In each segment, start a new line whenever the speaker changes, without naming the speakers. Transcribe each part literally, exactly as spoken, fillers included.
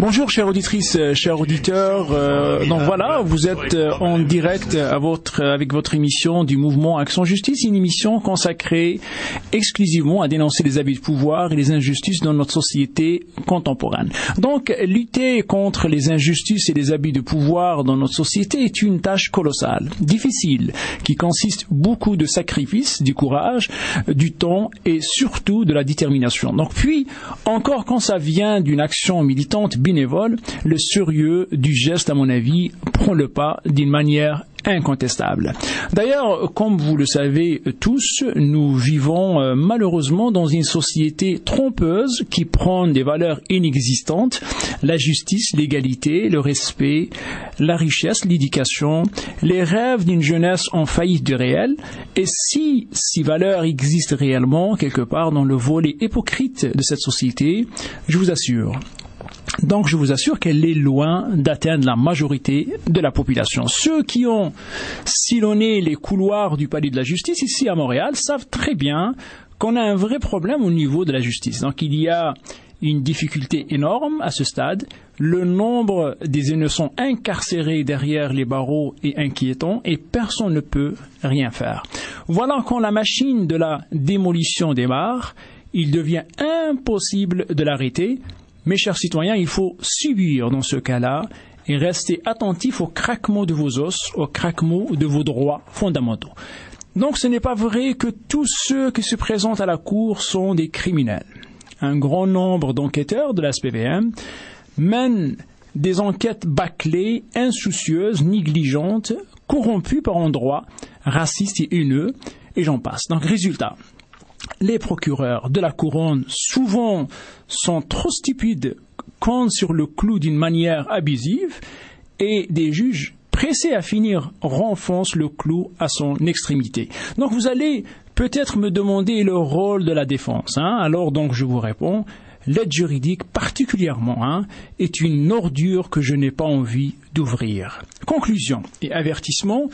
Bonjour chères auditrices, chers auditeurs. Euh, donc voilà, vous êtes en direct à votre, avec votre émission du mouvement Action Justice, une émission consacrée exclusivement à dénoncer les abus de pouvoir et les injustices dans notre société contemporaine. Donc lutter contre les injustices et les abus de pouvoir dans notre société est une tâche colossale, difficile, qui consiste beaucoup de sacrifices, du courage, du temps et surtout de la détermination. Donc puis, encore quand ça vient d'une action militante bénévole, le sérieux du geste, à mon avis, prend le pas d'une manière incontestable. D'ailleurs, comme vous le savez tous, nous vivons euh, malheureusement dans une société trompeuse qui prône des valeurs inexistantes, la justice, l'égalité, le respect, la richesse, l'éducation, les rêves d'une jeunesse en faillite du réel. Et si ces valeurs existent réellement quelque part dans le volet hypocrite de cette société, je vous assure, Donc, je vous assure qu'elle est loin d'atteindre la majorité de la population. Ceux qui ont sillonné les couloirs du palais de la justice ici à Montréal savent très bien qu'on a un vrai problème au niveau de la justice. Donc, il y a une difficulté énorme à ce stade. Le nombre des innocents incarcérés derrière les barreaux est inquiétant et personne ne peut rien faire. Voilà quand la machine de la démolition démarre, il devient impossible de l'arrêter. Mes chers citoyens, il faut subir dans ce cas-là et rester attentif au craquement de vos os, au craquement de vos droits fondamentaux. Donc ce n'est pas vrai que tous ceux qui se présentent à la Cour sont des criminels. Un grand nombre d'enquêteurs de la S P V M mènent des enquêtes bâclées, insoucieuses, négligentes, corrompues par endroits, racistes et haineux, et j'en passe. Donc résultat, les procureurs de la couronne souvent sont trop stupides, comptent sur le clou d'une manière abusive et des juges pressés à finir renfoncent le clou à son extrémité. Donc vous allez peut-être me demander le rôle de la défense. Hein? Alors donc je vous réponds, l'aide juridique particulièrement hein, est une ordure que je n'ai pas envie d'ouvrir. Conclusion et avertissement.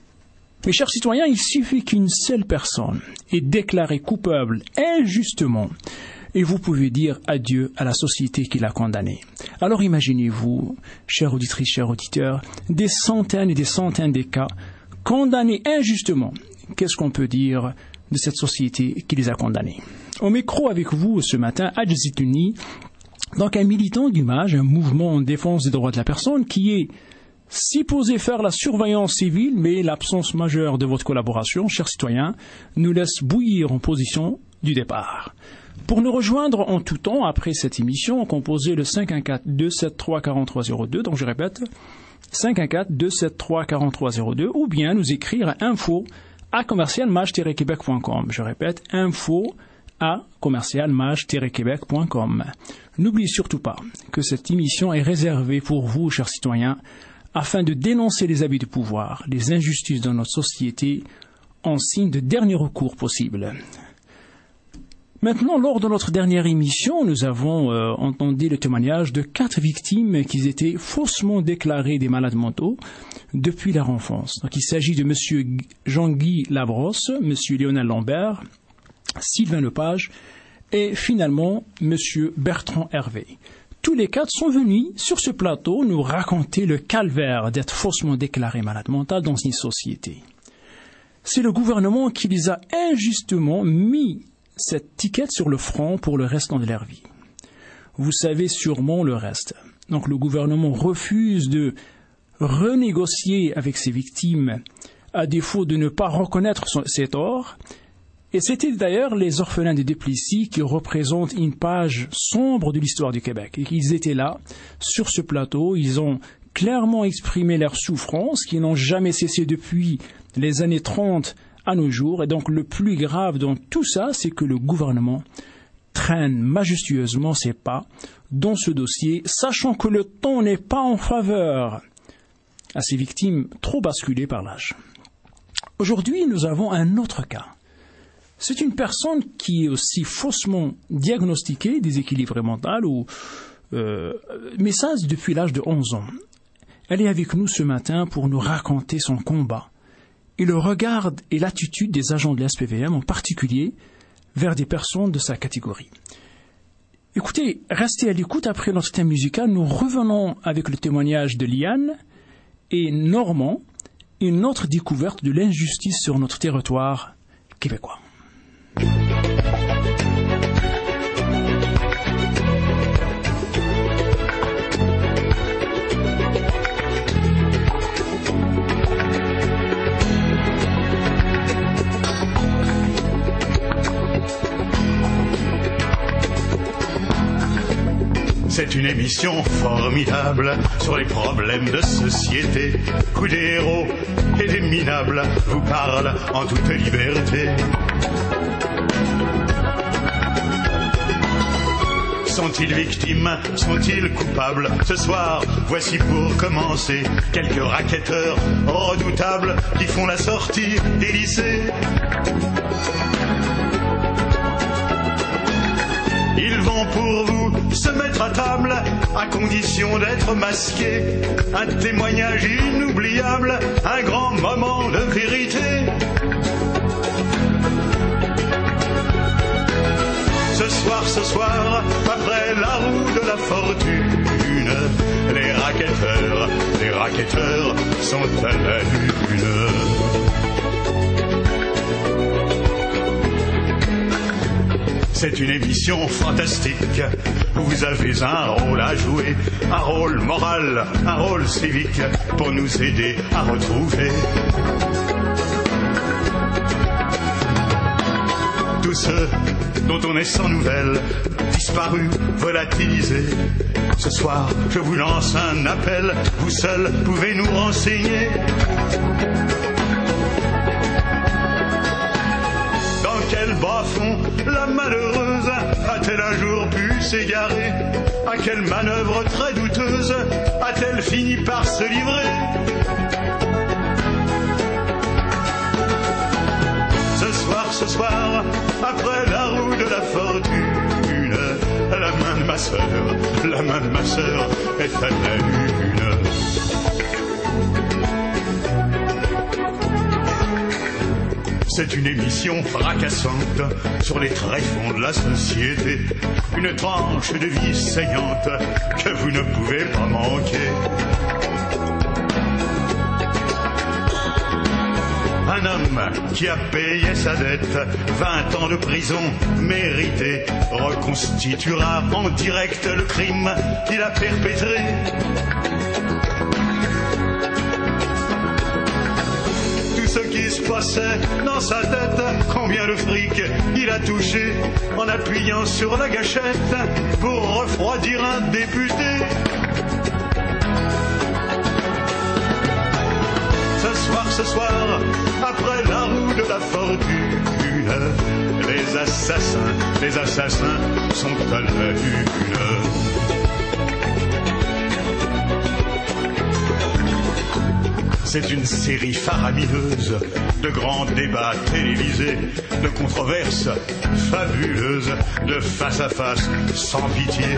Mes chers citoyens, il suffit qu'une seule personne est déclarée coupable injustement et vous pouvez dire adieu à la société qui l'a condamnée. Alors imaginez-vous, chères auditrices, chers auditeurs, des centaines et des centaines de cas condamnés injustement. Qu'est-ce qu'on peut dire de cette société qui les a condamnés? Au micro avec vous ce matin, Hadj Zitouni, donc un militant du MAJ, un mouvement en défense des droits de la personne qui est supposé faire la surveillance civile, mais l'absence majeure de votre collaboration, chers citoyens, nous laisse bouillir en position du départ. Pour nous rejoindre en tout temps après cette émission, composez le cinq un quatre, deux sept trois, quatre trois zéro deux, donc je répète, cinq un quatre, deux sept trois, quatre trois zéro deux, ou bien nous écrire à info à commercial maj tiret québec point com. Je répète, info à commercial maj tiret québec point com. N'oubliez surtout pas que cette émission est réservée pour vous, chers citoyens, afin de dénoncer les abus de pouvoir, les injustices dans notre société, en signe de dernier recours possible. Maintenant, lors de notre dernière émission, nous avons euh, entendu le témoignage de quatre victimes qui étaient faussement déclarées des malades mentaux depuis leur enfance. Donc, il s'agit de M. Jean-Guy Labrosse, M. Lionel Lambert, Sylvain Lepage et finalement M. Bertrand Hervé. Tous les quatre sont venus sur ce plateau nous raconter le calvaire d'être faussement déclaré malade mental dans une société. C'est le gouvernement qui les a injustement mis cette ticket sur le front pour le restant de leur vie. Vous savez sûrement le reste. Donc le gouvernement refuse de renégocier avec ses victimes à défaut de ne pas reconnaître son, ses torts. Et c'était d'ailleurs les orphelins de Duplessis qui représentent une page sombre de l'histoire du Québec. Et qu'ils étaient là, sur ce plateau, ils ont clairement exprimé leurs souffrances qui n'ont jamais cessé depuis les années trente à nos jours. Et donc le plus grave dans tout ça, c'est que le gouvernement traîne majestueusement ses pas dans ce dossier, sachant que le temps n'est pas en faveur à ces victimes trop basculées par l'âge. Aujourd'hui, nous avons un autre cas. C'est une personne qui est aussi faussement diagnostiquée, déséquilibrée mentale, ou, euh, mais ça depuis l'âge de onze ans. Elle est avec nous ce matin pour nous raconter son combat et le regard et l'attitude des agents de la S P V M, en particulier vers des personnes de sa catégorie. Écoutez, restez à l'écoute. Après notre thème musical, nous revenons avec le témoignage de Liane et Normand, une autre découverte de l'injustice sur notre territoire québécois.
C'est une émission formidable sur les problèmes de société où des héros et des minables vous parlent en toute liberté. Sont-ils victimes? Sont-ils coupables? Ce soir, voici pour commencer quelques racketteurs redoutables qui font la sortie des lycées. Ils vont pour vous se mettre à table, à condition d'être masqués. Un témoignage inoubliable, un grand moment de vérité. Ce soir, ce soir, après la roue de la fortune, les racketteurs, les racketteurs sont à la lune. C'est une émission fantastique, vous avez un rôle à jouer, un rôle moral, un rôle civique, pour nous aider à retrouver tous ceux dont on est sans nouvelles, disparus, volatilisés. Ce soir, je vous lance un appel, vous seuls pouvez nous renseigner. Quel bas-fond la malheureuse a-t-elle un jour pu s'égarer? À quelle manœuvre très douteuse a-t-elle fini par se livrer? Ce soir, ce soir, après la roue de la fortune, la main de ma sœur, la main de ma sœur est à la lune. C'est une émission fracassante sur les tréfonds de la société, une tranche de vie saignante que vous ne pouvez pas manquer. Un homme qui a payé sa dette, vingt ans de prison méritée, reconstituera en direct le crime qu'il a perpétré. Ce qui se passait dans sa tête, combien de fric il a touché en appuyant sur la gâchette pour refroidir un député. Ce soir, ce soir, après la roue de la fortune, les assassins, les assassins sont à la lune. C'est une série faramineuse de grands débats télévisés, de controverses fabuleuses, de face à face sans pitié.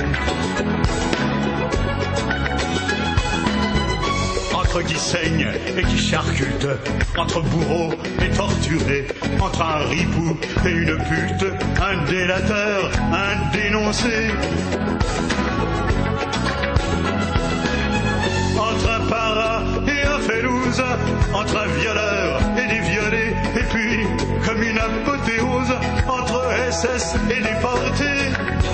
Entre qui saigne et qui charcute, entre bourreaux et torturés, entre un ripou et une pute, un délateur, un dénoncé. Entre un para et un félouse, entre un violeur et des violés, et puis, comme une apothéose, entre S S et déportés.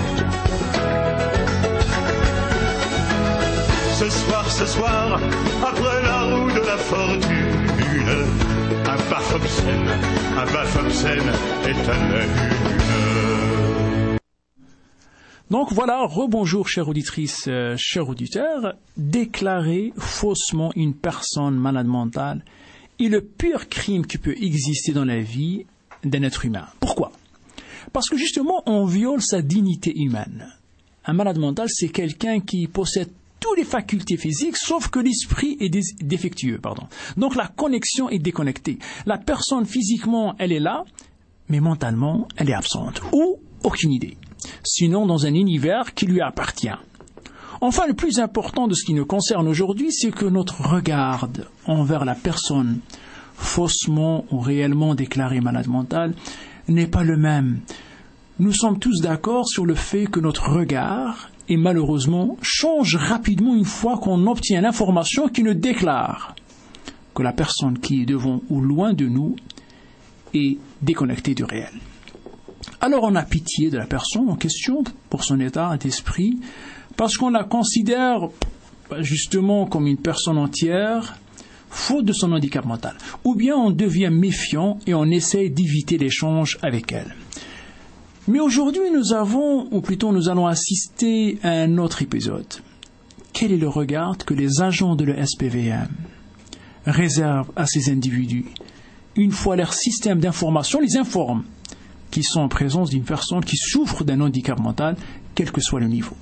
Ce soir, ce soir, après la roue de la fortune, un baf obscène, un baf obscène est à la lune.
Donc voilà, rebonjour chères auditrices, euh, chers auditeurs. Déclarer faussement une personne malade mentale est le pire crime qui peut exister dans la vie d'un être humain. Pourquoi? Parce que justement, on viole sa dignité humaine. Un malade mental, c'est quelqu'un qui possède toutes les facultés physiques, sauf que l'esprit est dé- défectueux. Pardon. Donc la connexion est déconnectée. La personne physiquement, elle est là, mais mentalement, elle est absente. Ou aucune idée. Sinon dans un univers qui lui appartient. Enfin, le plus important de ce qui nous concerne aujourd'hui, c'est que notre regard envers la personne faussement ou réellement déclarée malade mentale n'est pas le même nous sommes tous d'accord sur le fait que notre regard, et malheureusement, change rapidement une fois qu'on obtient l'information qui nous déclare que la personne qui est devant ou loin de nous est déconnectée du réel. Alors on a pitié de la personne en question pour son état d'esprit, parce qu'on la considère justement comme une personne entière, faute de son handicap mental. Ou bien on devient méfiant et on essaie d'éviter l'échange avec elle. Mais aujourd'hui, nous avons, ou plutôt nous allons assister à un autre épisode. Quel est le regard que les agents de l'E S P V M réservent à ces individus, une fois leur système d'information les informe qu'ils sont en présence d'une personne qui souffre d'un handicap mental, quel que soit le niveau.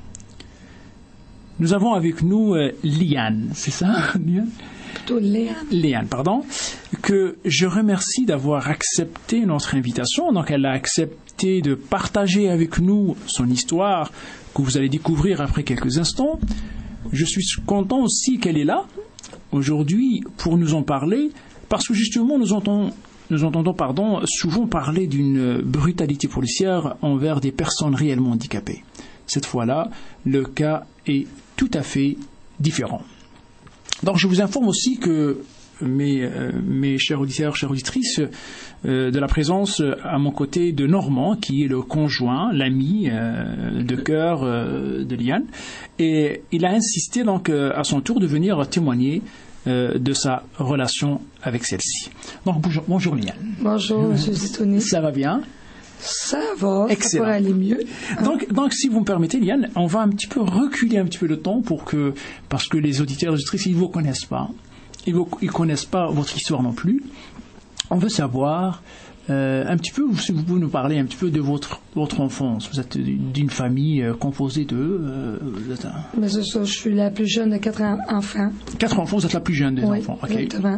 Nous avons avec nous euh, Liane, c'est ça, Liane?
Plutôt Léane.
Léane, pardon, que je remercie d'avoir accepté notre invitation. Donc, elle a accepté de partager avec nous son histoire que vous allez découvrir après quelques instants. Je suis content aussi qu'elle est là aujourd'hui pour nous en parler, parce que justement, nous entendons, nous entendons pardon, souvent parler d'une brutalité policière envers des personnes réellement handicapées. Cette fois-là, le cas est tout à fait différent. Donc, je vous informe aussi que mes, euh, mes chers auditeurs, chères auditrices, euh, de la présence à mon côté de Normand, qui est le conjoint, l'ami euh, de cœur euh, de Liane. Et il a insisté donc euh, à son tour de venir témoigner euh, de sa relation avec celle-ci. Donc, bonjour, bonjour Liane.
Bonjour, M. Zitouni.
Ça va bien?
Ça va,
excellent.
Ça pourrait aller mieux.
Donc, donc, si vous me permettez, Liane, on va un petit peu reculer un petit peu le temps pour que, parce que les auditeurs et les auditrices, ils ne vous connaissent pas. Ils ne connaissent pas votre histoire non plus. On veut savoir euh, un petit peu, si vous pouvez nous parler un petit peu de votre, votre enfance. Vous êtes d'une famille euh, composée de... Euh, vous êtes un...
Mais c'est ça, je suis la plus jeune de quatre enfants.
Quatre enfants, vous êtes la plus jeune des
oui,
enfants. Okay.
Exactement.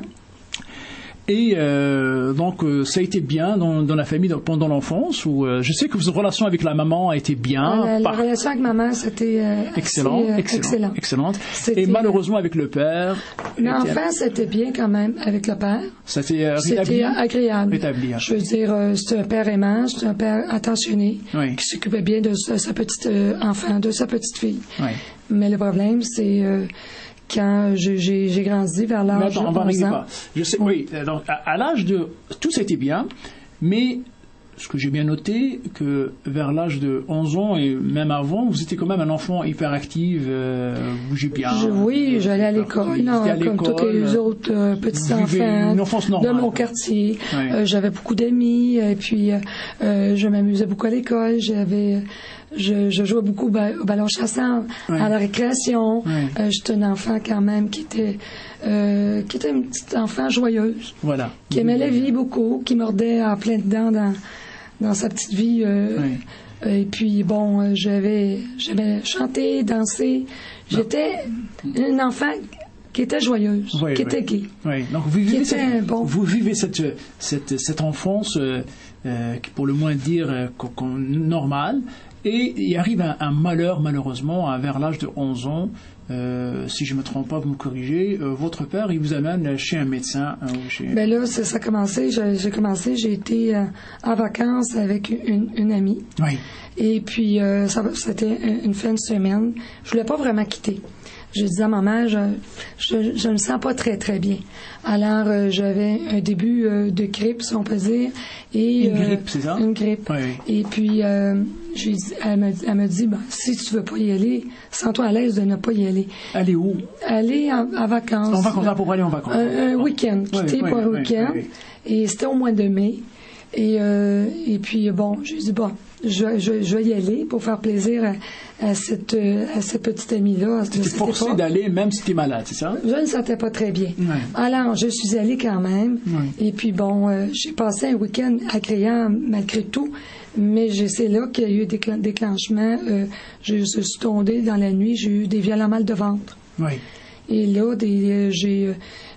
Et euh, donc, euh, ça a été bien dans, dans la famille dans, pendant l'enfance, où euh, je sais que votre relation avec la maman a été bien.
La, la
par...
relation avec maman, c'était euh,
excellent,
assez, euh,
excellent,
excellent.
excellente.
C'était,
et malheureusement avec le père.
L'enfant, c'était bien quand même avec le père.
C'était, euh,
c'était agréable.
Rétabli,
je veux dire, euh, c'était un père aimant, c'était un père attentionné,
oui.
qui s'occupait bien de sa, sa petite euh, enfant, de sa petite fille.
Oui.
Mais le problème, c'est euh, quand j'ai, j'ai, j'ai grandi vers l'âge de onze ans.
Pas. Je sais, oui, donc à, à l'âge de... Tout ça était bien, mais ce que j'ai bien noté, que vers l'âge de onze ans et même avant, vous étiez quand même un enfant hyperactif, euh, vous bougez bien.
Je, oui, j'allais à l'école, non, à l'école, comme tous les autres euh, petits enfants
une enfance normale,
de mon quartier.
Oui.
Euh, j'avais beaucoup d'amis, et puis euh, je m'amusais beaucoup à l'école. J'avais... Je, je jouais beaucoup au ballon chassant, oui. à la récréation. Oui. Euh, j'étais un enfant quand même qui était, euh, qui était une petite enfant joyeuse.
Voilà.
Qui aimait la vie beaucoup, qui mordait en plein dedans dans, dans sa petite vie. Euh, oui. Et puis, bon, j'avais, j'avais chanté, dansé. J'étais une enfant qui était joyeuse, oui, qui oui. était gaie.
Oui. Donc, vous vivez, cette,
bon.
vous vivez cette, cette, cette enfance, euh, euh, pour le moins dire, euh, normale. Et il arrive un, un malheur, malheureusement, à, vers l'âge de onze ans. Euh, si je ne me trompe pas, vous me corrigez. Euh, votre père, il vous amène chez un médecin. Euh, chez...
Ben là, ça, ça a commencé. J'ai, j'ai commencé. J'ai été euh, en vacances avec une, une amie.
Oui.
Et puis, euh, ça, c'était une fin de semaine. Je voulais pas vraiment quitter. Je disais à maman, je, je, je ne me sens pas très, très bien. Alors, euh, j'avais un début euh, de grippe, si on peut dire. Et,
une
euh,
grippe, c'est ça?
Une grippe.
Oui.
Et puis, euh, je lui dis, elle me, elle me dit, ben, si tu veux pas y aller, sens-toi à l'aise de ne pas y aller.
Aller où?
Aller en, en vacances.
En vacances, pour aller en vacances.
Un, un week-end, quitter
oui,
pour
oui,
un week-end.
Oui, oui.
Et c'était au mois de mai. Et, euh, et puis, bon, je lui dis, bon, je, je, je vais y aller pour faire plaisir à, à, cette, à cette petite amie-là.
Tu étais forcé d'aller même si tu es malade, c'est ça?
Je ne me sentais pas très bien.
Oui.
Alors, je suis allée quand même.
Oui.
Et puis, bon, euh, j'ai passé un week-end agréable malgré tout. Mais c'est là qu'il y a eu des déclenchements. Euh, je, je suis tombée dans la nuit, j'ai eu des violents mal de ventre.
Oui.
Et là, des, euh, j'ai...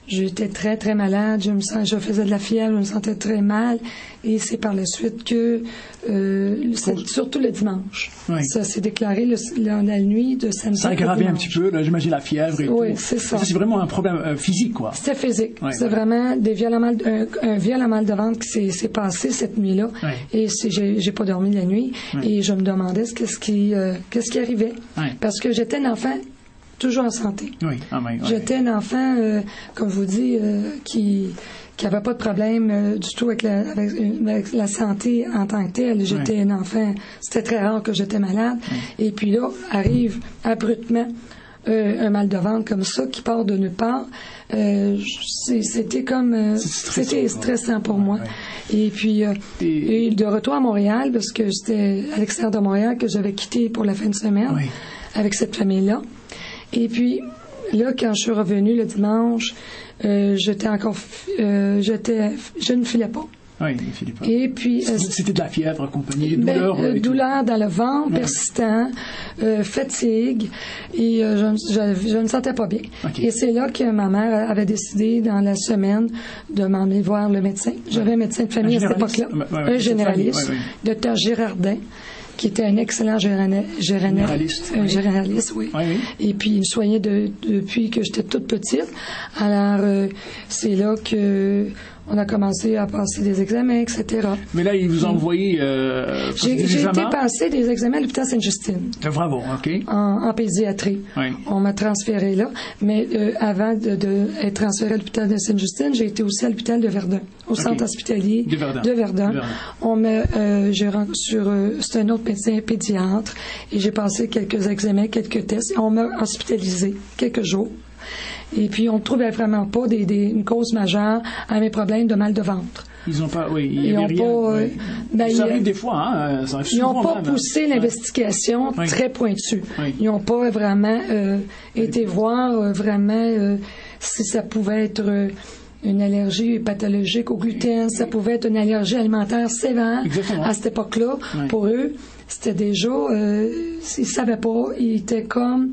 j'étais très, très malade. Je me sens, je faisais de la fièvre, je me sentais très mal. Et c'est par la suite que, euh, c'est, surtout le dimanche. Oui. Ça s'est déclaré le, la, la nuit de samedi.
Ça a aggravé un petit peu, là, j'imagine, la fièvre et
oui,
tout.
c'est ça.
ça. C'est vraiment un problème euh, physique, quoi.
C'était physique.
Oui,
c'est
oui.
vraiment des violents mal, un, un violent mal de ventre qui s'est, s'est passé cette nuit-là. Oui. Et c'est, j'ai, j'ai pas dormi la nuit. Oui. Et je me demandais qu'est-ce qui, euh, qu'est-ce qui arrivait. Oui. Parce que j'étais un enfant toujours en santé.
Oui. Ah, oui, oui.
J'étais un enfant, euh, comme je vous dis, euh, qui qui avait pas de problème euh, du tout avec la, avec, avec la santé en tant que telle. J'étais oui. un enfant, c'était très rare que j'étais malade. Oui. Et puis là, arrive abruptement euh, un mal de ventre comme ça qui part de nulle part. Euh, c'est, c'était comme, euh, stressant, c'était stressant pour ouais, moi. Ouais. Et puis, euh, et... et de retour à Montréal, parce que c'était à l'extérieur de Montréal que j'avais quitté pour la fin de semaine oui. avec cette famille-là. Et puis, là, quand je suis revenue le dimanche, euh, j'étais encore, euh, j'étais, je ne filais pas.
Oui, il ne filait pas.
Et puis,
euh, c'était de la fièvre accompagnée, ben, douleur.
Euh, douleur dans le ventre, oui. persistant, euh, fatigue, et euh, je, je, je ne me sentais pas bien. Okay. Et c'est là que ma mère avait décidé, dans la semaine, de m'emmener voir le médecin. J'avais un médecin de famille à cette époque-là, ouais, ouais, un généraliste, ouais, ouais. docteur Girardin, qui était un excellent général, généraliste. Un oui. généraliste, oui. Oui, oui. Et puis, il me soignait de, depuis que j'étais toute petite. Alors, euh, c'est là que on a commencé à passer des examens, et cetera.
Mais là, il vous a envoyé euh,
J'ai,
des
j'ai
examens.
été passer des examens à l'hôpital Sainte-Justine.
Bravo, OK.
En, en pédiatrie. Oui. On m'a transféré là. Mais euh, avant de, de être transféré à l'hôpital de Sainte-Justine, j'ai été aussi à l'hôpital de Verdun, au okay. centre hospitalier
de Verdun.
De Verdun.
De Verdun.
On m'a, euh, j'ai sur, euh, c'est un autre médecin pédiatre, et j'ai passé quelques examens, quelques tests, et on m'a hospitalisé quelques jours. Et puis, on ne trouvait vraiment pas des, des, une cause majeure à mes problèmes de mal de ventre.
Ils n'ont pas, oui, il y
ils
avait
ont
rien.
Pas,
Oui.
Ben,
ça arrive des fois, hein. Ça arrive
ils n'ont pas
même,
poussé
hein.
l'investigation
oui.
très pointue.
Oui.
Ils n'ont pas vraiment euh,
oui.
été voir euh, vraiment euh, si ça pouvait être euh, une allergie pathologique au gluten, oui. ça pouvait être une allergie alimentaire sévère.
Exactement.
À cette époque-là. Oui. Pour eux, c'était déjà, euh, ils ne savaient pas, ils étaient comme,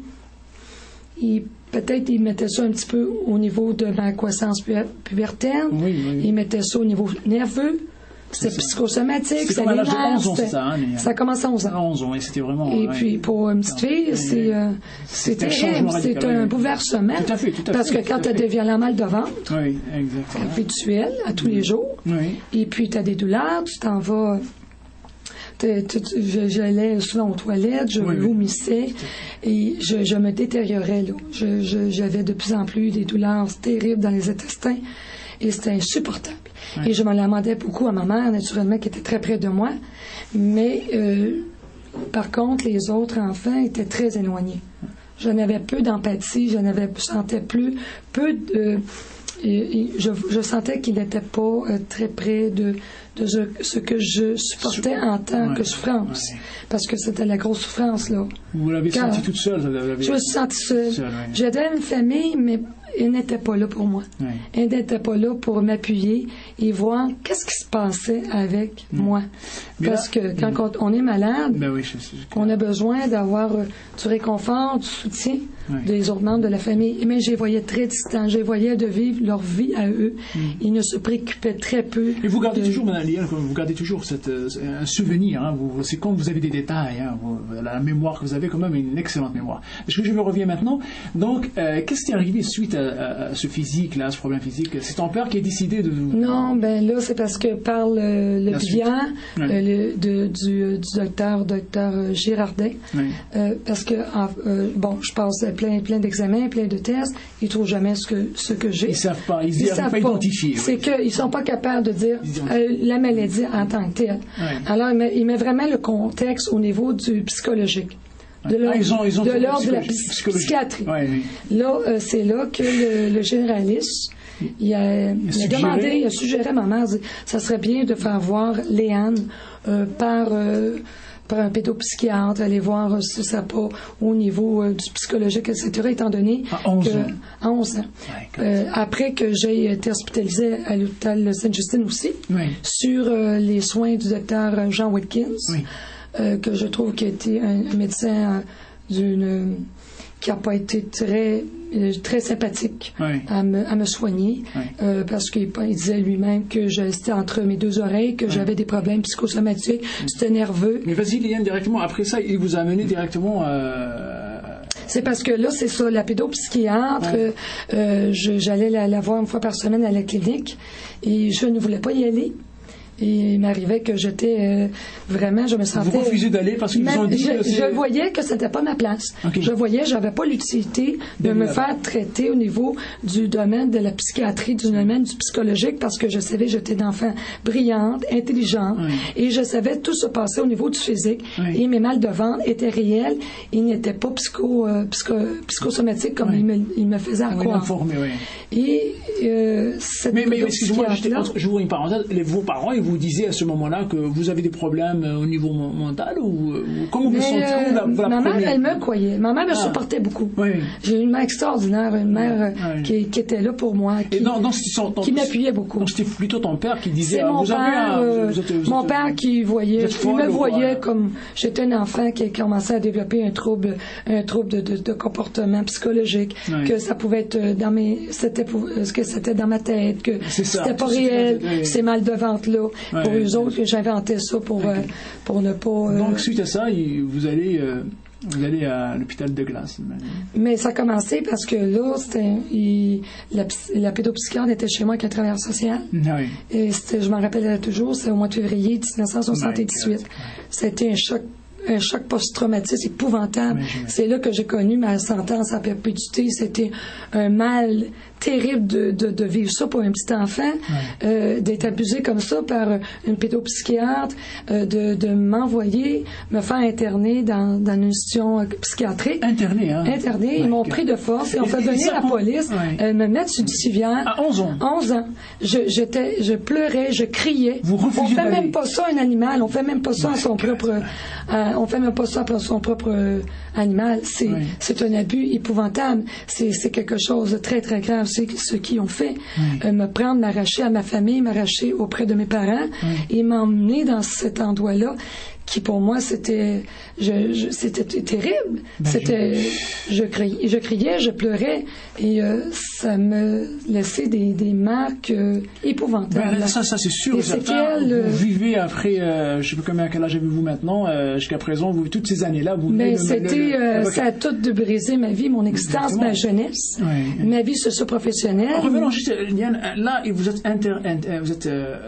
ils peut-être ils mettaient ça un petit peu au niveau de ma croissance pubertaine. Oui, oui. Ils mettaient ça au niveau nerveux. C'est, c'est psychosomatique.
C'est comme à l'âge de onze ans, c'est ça. Hein,
ça commence à onze ans.
onze ans, et c'était vraiment...
Et
ouais.
puis, pour une petite fille, oui, c'est, euh, c'est terrible. C'est un oui. bouleversement.
Tout à fait, tout à fait.
Parce que quand tu as des violents mal de ventre,
oui, exactement.
habituels, à tous oui. les jours,
oui.
et puis tu as des douleurs, tu t'en vas... J'allais souvent aux toilettes, je oui, vomissais et je, je me détériorais. Là. Je, je, j'avais de plus en plus des douleurs terribles dans les intestins et c'était insupportable. Oui. Et je me lamentais beaucoup à ma mère, naturellement, qui était très près de moi. Mais euh, par contre, les autres enfants étaient très éloignés. Je n'avais peu d'empathie, je n'avais, je sentais plus peu de... Et, et je, je sentais qu'il n'était pas euh, très près de, de ce, ce que je supportais en tant ouais, que souffrance. Ouais. Parce que c'était la grosse souffrance, là.
Vous l'avez
Quand,
senti toute seule? Vous l'avez...
Je me suis sentie seule. seule ouais. J'avais une famille, mais elle n'était pas là pour moi. Ouais. Elle n'était pas là pour m'appuyer et voir qu'est-ce qui se passait avec mmh. moi. Mais Parce là, que quand mmh. on est malade,
ben oui, je, je, je...
on a besoin d'avoir euh, du réconfort, du soutien ouais. des autres membres de la famille. Mais je les voyais très distants. Je les voyais de vivre leur vie à eux. Mmh. Ils ne se préoccupaient très peu.
Et vous gardez
de...
toujours, Mme Liane, vous gardez toujours cette, euh, un souvenir. Hein, vous, c'est quand vous avez des détails. Hein, vous, la mémoire que vous avez, quand même, une excellente mémoire. Est-ce que je me reviens maintenant? Donc, euh, qu'est-ce qui est arrivé suite à, à, à ce physique, là, ce problème physique? C'est ton père qui a décidé de...
Non, ben là, c'est parce que par le, le bilan ouais. euh, le, de, du, du docteur, docteur Girardin, ouais. euh, parce que, euh, bon, je passe plein, plein d'examens, plein de tests, ils ne trouvent jamais ce que, ce que j'ai.
Ils ne savent pas, ils
ne
savent pas identifier.
C'est oui. qu'ils ne sont pas capables de dire euh, la maladie en tant que telle. Ouais. Alors, il met, il met vraiment le contexte au niveau du psychologique. De l'ordre, ah, ils ont, ils ont de, l'ordre de la psychiatrie. Ouais, oui. Là, euh, c'est là que le, le généraliste, il a, il il a demandé, il a suggéré à ma mère, dit, ça serait bien de faire voir Léane euh, par, euh, par un pédopsychiatre, aller voir euh, si ça n'a pas au niveau euh, du psychologique, et cetera, étant donné
à onze
que,
ans.
À onze ans. Euh, après que j'ai été hospitalisée à l'hôpital Sainte-Justine aussi, oui. sur euh, les soins du docteur Jean Watkins, oui. Euh, que je trouve qui a été un, un médecin euh, d'une, qui n'a pas été très très sympathique
oui.
à, me, à me soigner
oui.
euh, parce qu'il il disait lui-même que j'étais entre mes deux oreilles, que oui. j'avais des problèmes psychosomatiques, oui. j'étais nerveux.
Mais vas-y, Liliane, directement après ça, il vous a amené directement euh...
C'est parce que là, c'est ça, la pédopsychiatre, ouais. euh, je, j'allais la, la voir une fois par semaine à la clinique et je ne voulais pas y aller. Et il m'arrivait que j'étais euh, vraiment, je me sentais...
Vous refusez d'aller parce qu'ils vous ont dit
je,
que
je voyais que c'était pas ma place.
Okay.
Je voyais, j'avais pas l'utilité de me faire traiter au niveau du domaine de la psychiatrie, du domaine du psychologique, parce que je savais que j'étais une enfant brillante, intelligente, oui. et je savais tout se passer au niveau du physique. Oui. Et mes mal de ventre étaient réels. Ils n'étaient pas psycho, euh, psycho, psychosomatiques comme oui. ils, me, ils me faisaient
oui,
croire.
Informé, oui.
Et euh, cette
mais, mais excusez-moi, je vous une parenthèse. Vos parents, ils vous disaient à ce moment-là que vous avez des problèmes au niveau mental ou comment vous sentez
euh,
la, la
ma
première...
mère, elle me croyait. Ma mère me
ah.
supportait beaucoup.
Oui.
J'ai une mère extraordinaire, une mère oui. qui, qui était là pour moi, qui,
Et dans, dans, dans, dans,
qui m'appuyait beaucoup.
Donc c'était plutôt ton père qui disait.
C'est
ah,
mon
vous
père,
avez un,
euh,
vous êtes, vous
mon
êtes,
père qui voyait, il me voyait
quoi.
comme j'étais un enfant qui commençait à développer un trouble, un trouble de, de, de comportement psychologique, oui. que ça pouvait être dans mes, c'était pour, ce que c'était dans ma tête, que c'était pas réel, ces mal de ventre là.
Ouais,
pour eux
ouais,
autres, que j'inventais ça pour okay. euh, pour ne pas. Euh...
Donc suite à ça, vous allez euh, vous allez à l'hôpital de Glace.
Mais ça a commencé parce que là, c'était il, la, la pédopsychiatre était chez moi avec un travailleur social.
Ah oui.
Et c'était, je m'en rappellerai toujours, c'est au mois de février dix-neuf cent soixante-dix-huit. C'était un choc. Un choc post-traumatique épouvantable. Oui, c'est là que j'ai connu ma sentence à perpétuité. C'était un mal terrible de, de, de vivre ça pour un petit enfant, oui. euh, d'être abusé comme ça par une pédopsychiatre, euh, de, de m'envoyer, me faire interner dans, dans une institution psychiatrique.
Interné, hein?
Interné. Oui, ils m'ont pris de force et ont fait venir la police, oui. euh, me mettre sur du civière.
À onze ans?
onze ans. Je, j'étais, je pleurais, je criais.
Vous refusez
on fait
d'aller.
même pas ça à un animal, on fait même pas ça à son propre... Euh, on fait même pas ça à son propre euh, animal. C'est, oui. c'est un abus épouvantable. C'est, c'est quelque chose de très, très grave. C'est ce qu'ils ont fait. Oui. Euh, me prendre, m'arracher à ma famille, m'arracher auprès de mes parents oui. et m'emmener dans cet endroit-là qui, pour moi, c'était, je, je, c'était terrible. Ben c'était, je... je criais, je criais, je pleurais et euh, ça me laissait des, des marques euh, épouvantables.
Ben, ça, ça c'est sûr. Séquelles, euh... Vous vivez après, euh, je sais pas combien quel âge avez-vous maintenant, euh, jusqu'à présent, vous toutes ces années-là, vous.
Mais c'était, le, le, euh, ça a tout de brisé ma vie, mon existence, Exactement. ma jeunesse, oui. ma vie socio-professionnelle.
Revenons juste, Liliane, là, vous êtes inter, inter vous êtes euh,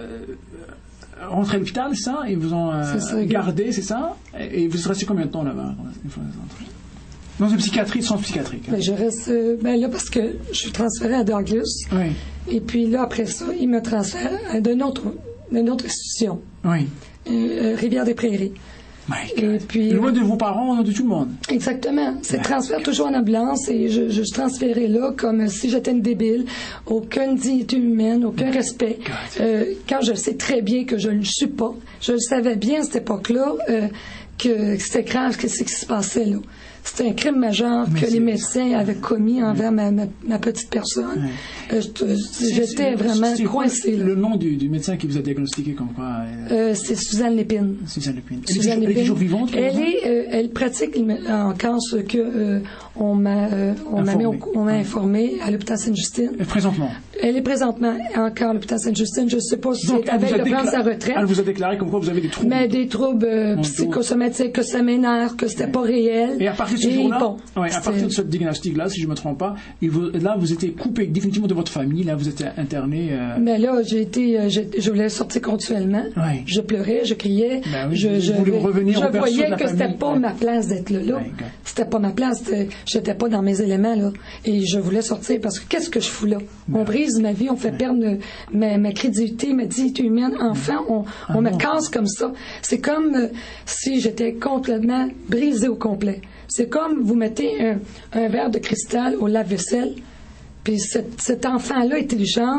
rentré à l'hôpital, c'est ça? Ils vous ont euh, ça, gardé, c'est ça? Et vous êtes resté combien de temps là-bas? Dans une psychiatrie, sans psychiatrique. Hein?
Ben, je reste euh, ben là parce que je suis transférée à Douglas.
Oui.
Et puis là, après ça, ils me transfèrent à d'une autre, d'une autre institution.
Oui.
Euh, Rivière-des-Prairies.
Et puis, le mot de vos parents, de tout le monde.
Exactement. C'est transfert toujours en ambulance et je, je suis transférée là comme si j'étais une débile. Aucune dignité humaine, aucun respect. Euh, quand je sais très bien que je ne le suis pas, je le savais bien à cette époque-là euh, que c'était grave, que c'est ce qui se passait là. C'était un crime majeur Mais que les médecins avaient commis envers ma, ma, ma petite personne. Ouais. Euh, J'étais vraiment coincée.
Le nom du, du médecin qui vous a diagnostiqué comme quoi
euh, C'est Suzanne Lépine.
Suzanne Lépine. Elle,
Suzanne
est, toujours, elle est toujours vivante?
Elle, est, euh, elle pratique encore ce que euh, on m'a euh, on m'a on m'a informé à l'hôpital Sainte-Justine.
Et présentement?
Elle est présentement encore à l'hôpital Sainte-Justine. Je ne sais pas si elle avait de prendre sa retraite.
Elle vous a déclaré comme quoi vous avez des troubles?
Mais des troubles euh, psychosomatiques, que ça m'énerve, que c'était ouais. pas réel.
Et à partir de ce jour-là, bon, ouais, à partir de ce diagnostic-là, si je ne me trompe pas, et vous, là, vous étiez coupé définitivement de votre famille, là, vous étiez interné. Euh...
Mais là, j'ai été, euh, je voulais sortir continuellement.
Ouais.
Je pleurais, je criais.
Ben oui,
je je,
je, revenir
je voyais que c'était pas
ouais.
ma place d'être là. là. Ouais, okay. C'était pas ma place. J'étais pas dans mes éléments là. Et je voulais sortir parce que qu'est-ce que je fous là? Ben. On brise ma vie, on fait ouais. perdre ma, ma crédibilité, ma dignité humaine. Enfin, on, ah on me casse comme ça. C'est comme euh, si j'étais complètement brisée au complet. C'est comme vous mettez un, un verre de cristal au lave-vaisselle, puis cet, cet enfant-là intelligent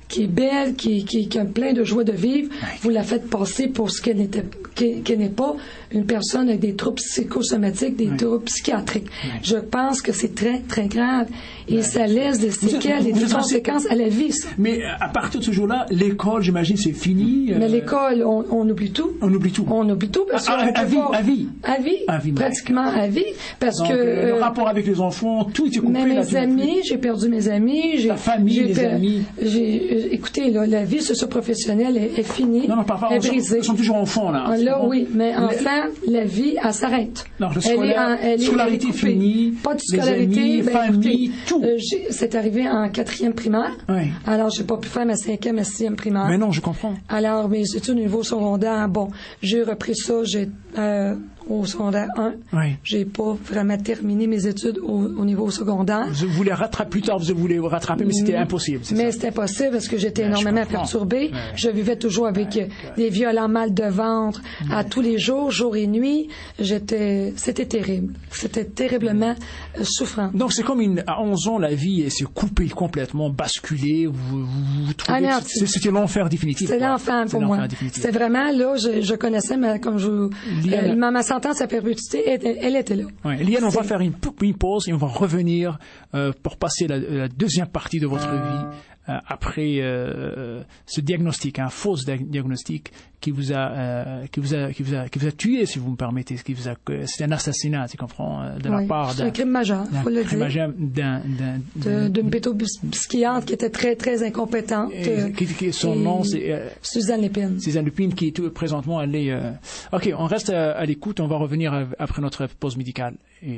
qui est belle, qui, qui, qui a plein de joie de vivre, vous la faites passer pour ce qu'elle n'était, qu'elle, qu'elle n'est pas, une personne avec des troubles psychosomatiques, des oui. troubles psychiatriques. Oui. Je pense que c'est très, très grave. Et oui. ça laisse des séquelles et des conséquences à la vie, ça.
Mais à partir de ce jour-là, l'école, j'imagine, c'est fini.
Mais euh... l'école, on, on oublie tout.
On oublie tout.
On oublie tout parce
à,
que...
À, à, vie, à vie.
À vie. À vie. Pratiquement à vie. Parce
Donc,
que...
Euh, le
euh,
rapport avec les enfants, tout est coupé.
Mais mes
là,
amis, j'ai perdu mes amis. J'ai,
Ta famille,
j'ai
les
per...
amis.
J'ai, écoutez, là, la vie socio-professionnelle est, est finie.
Non, non, parfois,
est
on
brisée.
Ils sont toujours enfants, là.
Ah, là,
bon.
oui. Mais
le...
enfant, la vie, elle s'arrête.
Non, le scolaire,
elle est, elle est,
scolarité
elle est
finie.
Pas de scolarité.
Les amis,
ben,
famille,
écoutez,
tout.
Euh, c'est arrivé en quatrième primaire.
Oui.
Alors, j'ai pas pu faire ma cinquième et sixième primaire.
Mais non, je comprends.
Alors, mes études au niveau secondaire, bon, j'ai repris ça, j'ai, euh, au secondaire un.
Oui.
J'ai pas vraiment terminé mes études au, au niveau secondaire.
Vous voulez rattraper plus tard, vous voulez rattraper, mais c'était impossible. C'est
mais
ça?
c'était impossible parce que j'étais
ouais,
énormément perturbée. Ouais. Je vivais toujours avec ouais, des violents mal de ventre ouais. à tous les jours, jour et nuit. J'étais, c'était terrible. C'était terriblement euh, souffrant.
Donc c'est comme une, à onze ans, la vie s'est coupée complètement, basculée. Vous, vous, vous trouvez
ah,
que c'était l'enfer définitif.
C'était l'enfer pour moi. C'était vraiment là, je, je connaissais, ma, comme je, euh, ma, ma sentence à perpétuité, elle, elle était là.
Ouais. Liane, on va faire une, une pause et on va revenir euh, pour passer la, la deuxième partie de votre vie euh, après euh, ce diagnostic, un faux diagnostic qui vous a, euh, qui vous a, qui vous a, qui vous a tué, si vous me permettez, qui vous a, c'est un assassinat, tu comprends, de
oui,
la part d'un,
c'est un crime majeur, faut le dire,
majeur d'un, d'un, d'un,
d'une pédopsychiatre qui était très, très incompétente.
Et, qui, qui, son nom, c'est euh,
Suzanne Lépine.
Suzanne Lépine, qui est tout, présentement, elle est. Euh... Ok, on reste à, à l'écoute, on va revenir à, après notre pause médicale. Et...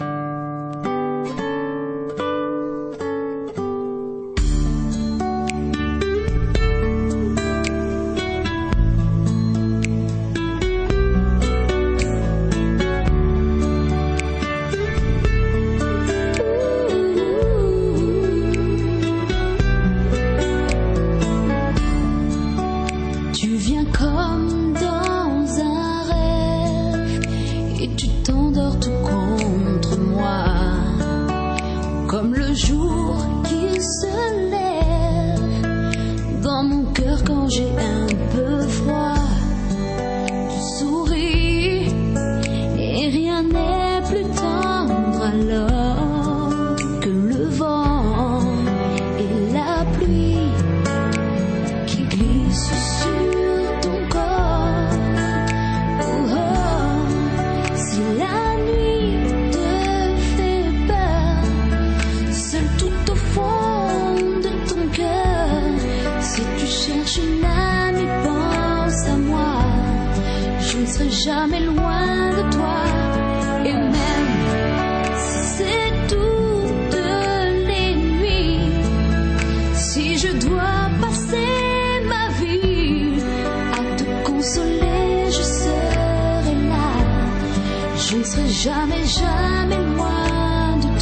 jamais loin de toi, et même si c'est toutes les nuits, si je dois passer ma vie à te consoler, je serai là, je ne serai jamais, jamais loin de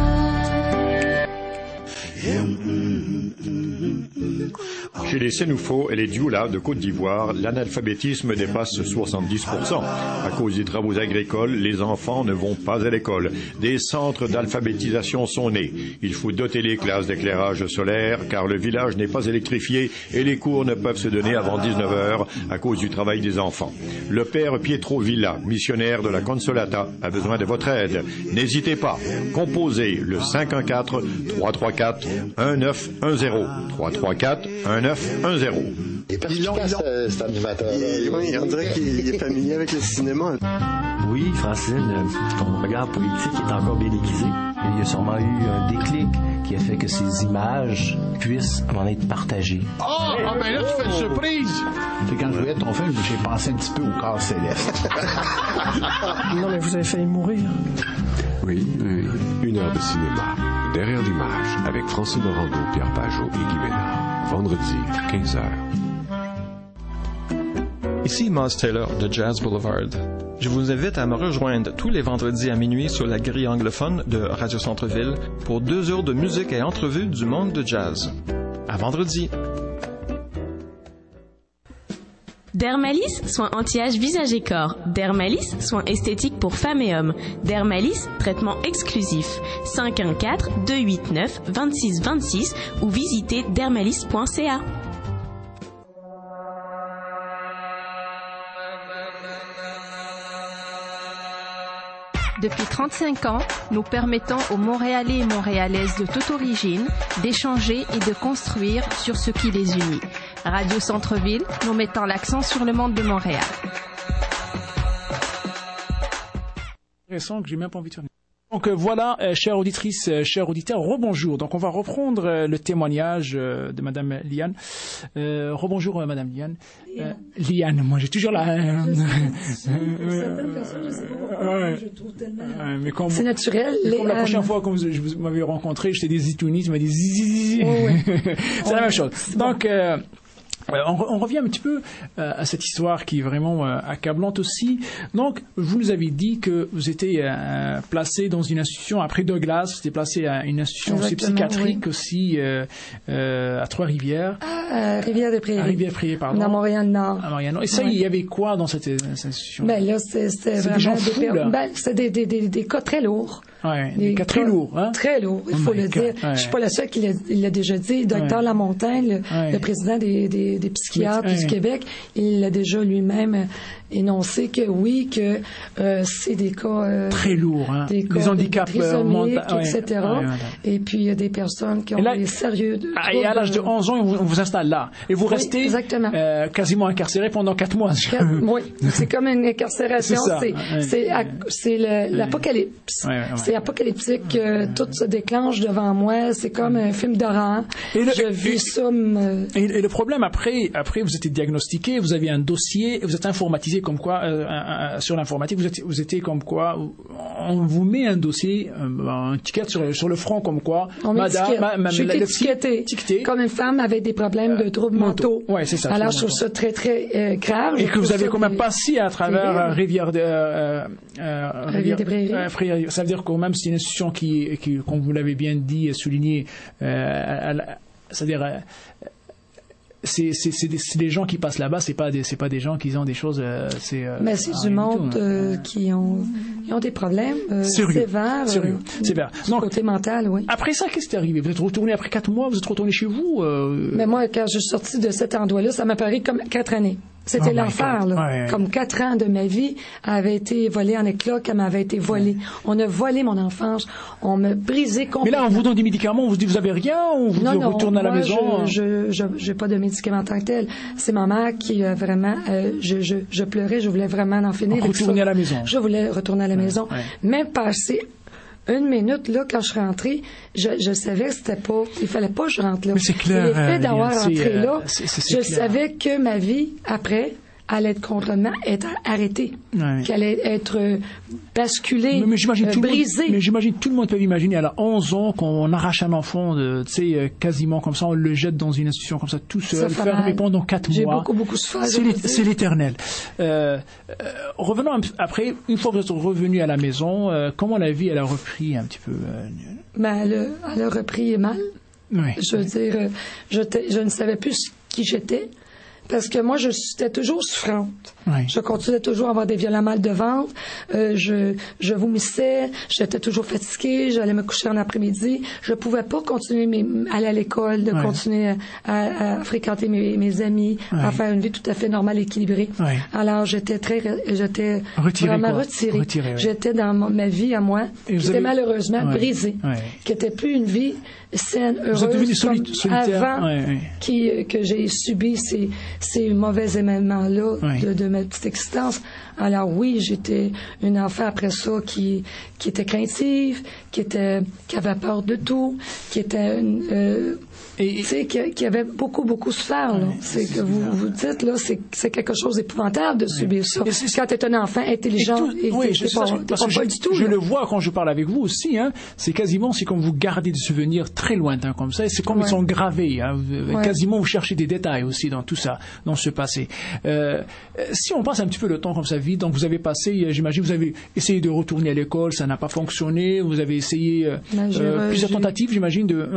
toi.
Chez les Sénoufos et les Dioula de Côte d'Ivoire, l'analphabétisme dépasse soixante-dix pour cent. À cause des travaux agricoles, les enfants ne vont pas à l'école. Des centres d'alphabétisation sont nés. Il faut doter les classes d'éclairage solaire, car le village n'est pas électrifié et les cours ne peuvent se donner avant dix-neuf heures à cause du travail des enfants. Le père Pietro Villa, missionnaire de la Consolata, a besoin de votre aide. N'hésitez pas. Composez le cinq un quatre, trois trois quatre, un neuf un zéro. trois trois quatre, un neuf un zéro.
Il est perspicace, euh, cet animateur.
Oui, on dirait qu'il est familier avec le cinéma.
Oui, Francine, ton regard politique est encore bien aiguisé. Il y a sûrement eu un déclic qui a fait que ces images puissent en être partagées.
Oh, ah ben là, tu fais une surprise!
C'est quand je voyais ton film, j'ai pensé un petit peu au corps céleste.
Non, mais vous avez failli mourir.
Oui, oui. Une heure de cinéma. Derrière l'image, avec Francine Orando, Pierre Pajot et Guy Ménard. Vendredi, quinze heures.
Ici Miles Taylor de Jazz Boulevard. Je vous invite à me rejoindre tous les vendredis à minuit sur la grille anglophone de Radio Centre-Ville pour deux heures de musique et entrevues du monde de jazz. À vendredi.
Dermalis, soins anti-âge visage et corps. Dermalis, soins esthétiques pour femmes et hommes. Dermalis, traitement exclusif. cinq un quatre, deux huit neuf, vingt-six vingt-six ou visitez dermalis point c a.
Depuis trente-cinq ans, nous permettons aux Montréalais et Montréalaises de toute origine d'échanger et de construire sur ce qui les unit. Radio Centre-Ville, nous mettons l'accent sur le monde de Montréal.
Intéressant que j'ai même pas envie de faire. Donc euh, voilà, euh, chère auditrice, euh, chers auditeurs, rebonjour. Donc on va reprendre euh, le témoignage euh, de Madame Liane. Euh, rebonjour euh, Madame Liane. Euh, Liane, moi j'ai toujours la. Euh,
certaines personnes, je sais pas pourquoi, je trouve tellement.
C'est
naturel.
Les, comme la prochaine fois quand vous, je vous m'avez rencontré, j'étais des Itounis, tu m'as dit zizi. Oh, oui. C'est oh, la même chose. Donc. Euh, On, on revient un petit peu euh, à cette histoire qui est vraiment euh, accablante aussi. Donc, vous nous avez dit que vous étiez euh, placé dans une institution, après Douglas, vous étiez placé à une institution aussi psychiatrique oui. aussi euh, euh, à Trois-Rivières.
À Rivière-des-Prairies.
À Rivière-des-Prairies, pardon.
Dans Montréal-Nord.
À Montréal-Nord. Et ça, oui. il y avait quoi dans cette, cette institution?
Ben là, c'était, c'était vraiment des gens fous, des, là. Ben, c'était des, des, des, des cas très lourds.
Ouais, des, des cas très lourds, hein?
Très lourds, il faut oh le God. dire. Ouais. Je suis pas la seule qui l'a, il l'a déjà dit. Docteur ouais. Lamontagne, le, ouais. le président des, des, des psychiatres ouais. du Québec, il l'a déjà lui-même énoncé que oui, que euh, c'est des cas euh,
très lourds, hein?
des, cas
des handicaps
euh, mentaux,
ouais.
et cetera. Ouais, ouais, ouais. Et puis il y a des personnes qui ont là, des sérieux. De,
ah, et à l'âge de onze ans, on vous, on vous installe là, et vous
oui,
restez
exactement.
Euh, quasiment incarcéré pendant quatre mois.
Quatre, oui, c'est comme une incarcération.
C'est,
c'est,
ouais.
c'est, c'est le, l'apocalypse. Ouais, ouais, ouais. C'est apocalyptique. Euh, tout se déclenche devant moi. C'est comme un film d'horreur. Et le, Je vis
et,
ça. Me...
Et, et le problème après, après vous étiez diagnostiqué, vous avez un dossier, vous êtes informatisé comme quoi. Euh, sur l'informatique, vous étiez, vous étiez comme quoi, on vous met un dossier, un, un ticket sur, sur le front comme quoi,
on madame, ma, ma, je suis étiquetée, étiquetée comme une femme avec des problèmes de troubles mentaux.
Ouais, c'est ça.
Alors je trouve ça très très euh, grave.
Et que vous avez quand même
des...
passé à travers euh, Rivière de euh, euh,
Rivière des Prairies.
Euh, ça veut dire quand même c'est une institution qui, qui, comme vous l'avez bien dit et souligné, euh, c'est-à-dire euh, C'est, c'est, c'est, des, c'est des gens qui passent là-bas, c'est pas des, c'est pas des gens qui ont des choses. Euh, c'est, euh,
Mais c'est du monde tout, euh, ouais. qui ont, qui ont des problèmes euh, sévères.
Sérieux, euh, sévères.
Donc côté mental, oui.
Après ça, qu'est-ce qui est arrivé? Vous êtes retourné après quatre mois, vous êtes retourné chez vous. Euh...
Mais moi, quand je suis sortie de cet endroit-là, ça m'a paru comme quatre années. C'était oh l'enfer, là. Ouais. Comme quatre ans de ma vie avaient été volés en éclats, comme avait été volé. Ouais. On a volé mon enfance, on m'a brisé complètement.
Mais là, on vous donne des médicaments, on vous dit vous avez rien, ou vous
non, non,
retournez à la maison?
Je, je, je, j'ai pas de médicaments en tant que tel. C'est ma mère qui a vraiment, euh, je, je, je pleurais, je voulais vraiment en finir.
Retourner à la maison.
Je voulais retourner à la ouais. maison. Ouais. Même passer une minute, là, quand je suis rentrée, je, je savais que c'était pas, il fallait pas que je rentre là.
Mais c'est clair.
Et l'effet euh, d'avoir
c'est,
rentré
euh,
là,
c'est, c'est, c'est
je
clair.
savais que ma vie, après, allait être complètement être arrêtée, ouais. qu'elle allait être euh, basculée,
mais, mais j'imagine
euh,
tout
brisée.
Le monde, mais j'imagine tout le monde peut imaginer à onze ans qu'on arrache un enfant, de, tu sais, euh, quasiment comme ça, on le jette dans une institution comme ça tout seul, fermé pendant quatre
J'ai
mois.
J'ai beaucoup beaucoup souffert.
C'est, l'é- c'est l'éternel. Euh, euh, revenons un, après, une fois que vous êtes revenu à la maison, euh, comment la vie elle a repris un petit peu? Euh...
Ben, elle, a, elle a repris mal.
Oui.
Je veux dire, je, je ne savais plus qui j'étais. Parce que moi, je j'étais toujours souffrante.
Oui.
Je continuais toujours à avoir des violents mal de ventre. Euh, je, je vomissais. J'étais toujours fatiguée. J'allais me coucher en après-midi. Je pouvais pas continuer mes, aller à l'école, de oui. continuer à, à fréquenter mes, mes amis, oui. à faire une vie tout à fait normale, équilibrée.
Oui.
Alors, j'étais très, j'étais
retiré,
vraiment
quoi.
retirée.
Retiré, oui.
J'étais dans ma vie à moi, qui était avez... malheureusement oui. brisée,
oui.
qui était plus une vie saine, heureuse,
vous êtes devenu
comme
solitaire.
avant
Oui, oui.
Qui, que j'ai subi ces, ces mauvais événements-là
oui.
de, de ma petite existence. Alors oui, j'étais une enfant après ça qui, qui était craintive, qui était, qui avait peur de tout, qui était, euh, tu sais, qui, qui avait beaucoup, beaucoup souffert, là. Oui, c'est, c'est que vous, vous dites, là, c'est, c'est quelque chose d'épouvantable de oui. subir ça. C'est, quand t'es un enfant intelligent, et, tout, et
oui,
t'es,
je,
t'es pas,
ça,
t'es pas, pas
je,
du tout.
Je
là.
le vois quand je parle avec vous aussi, hein. C'est quasiment, c'est comme vous gardez des souvenirs très lointains comme ça, et c'est comme ouais. ils sont gravés, hein. Ouais. Quasiment vous cherchez des détails aussi dans tout ça, dans ce passé. Euh, si on passe un petit peu le temps comme ça vite, donc vous avez passé, j'imagine, vous avez essayé de retourner à l'école, ça n'a pas fonctionné, vous avez essayé euh, euh, plusieurs tentatives, j'imagine, de, oui.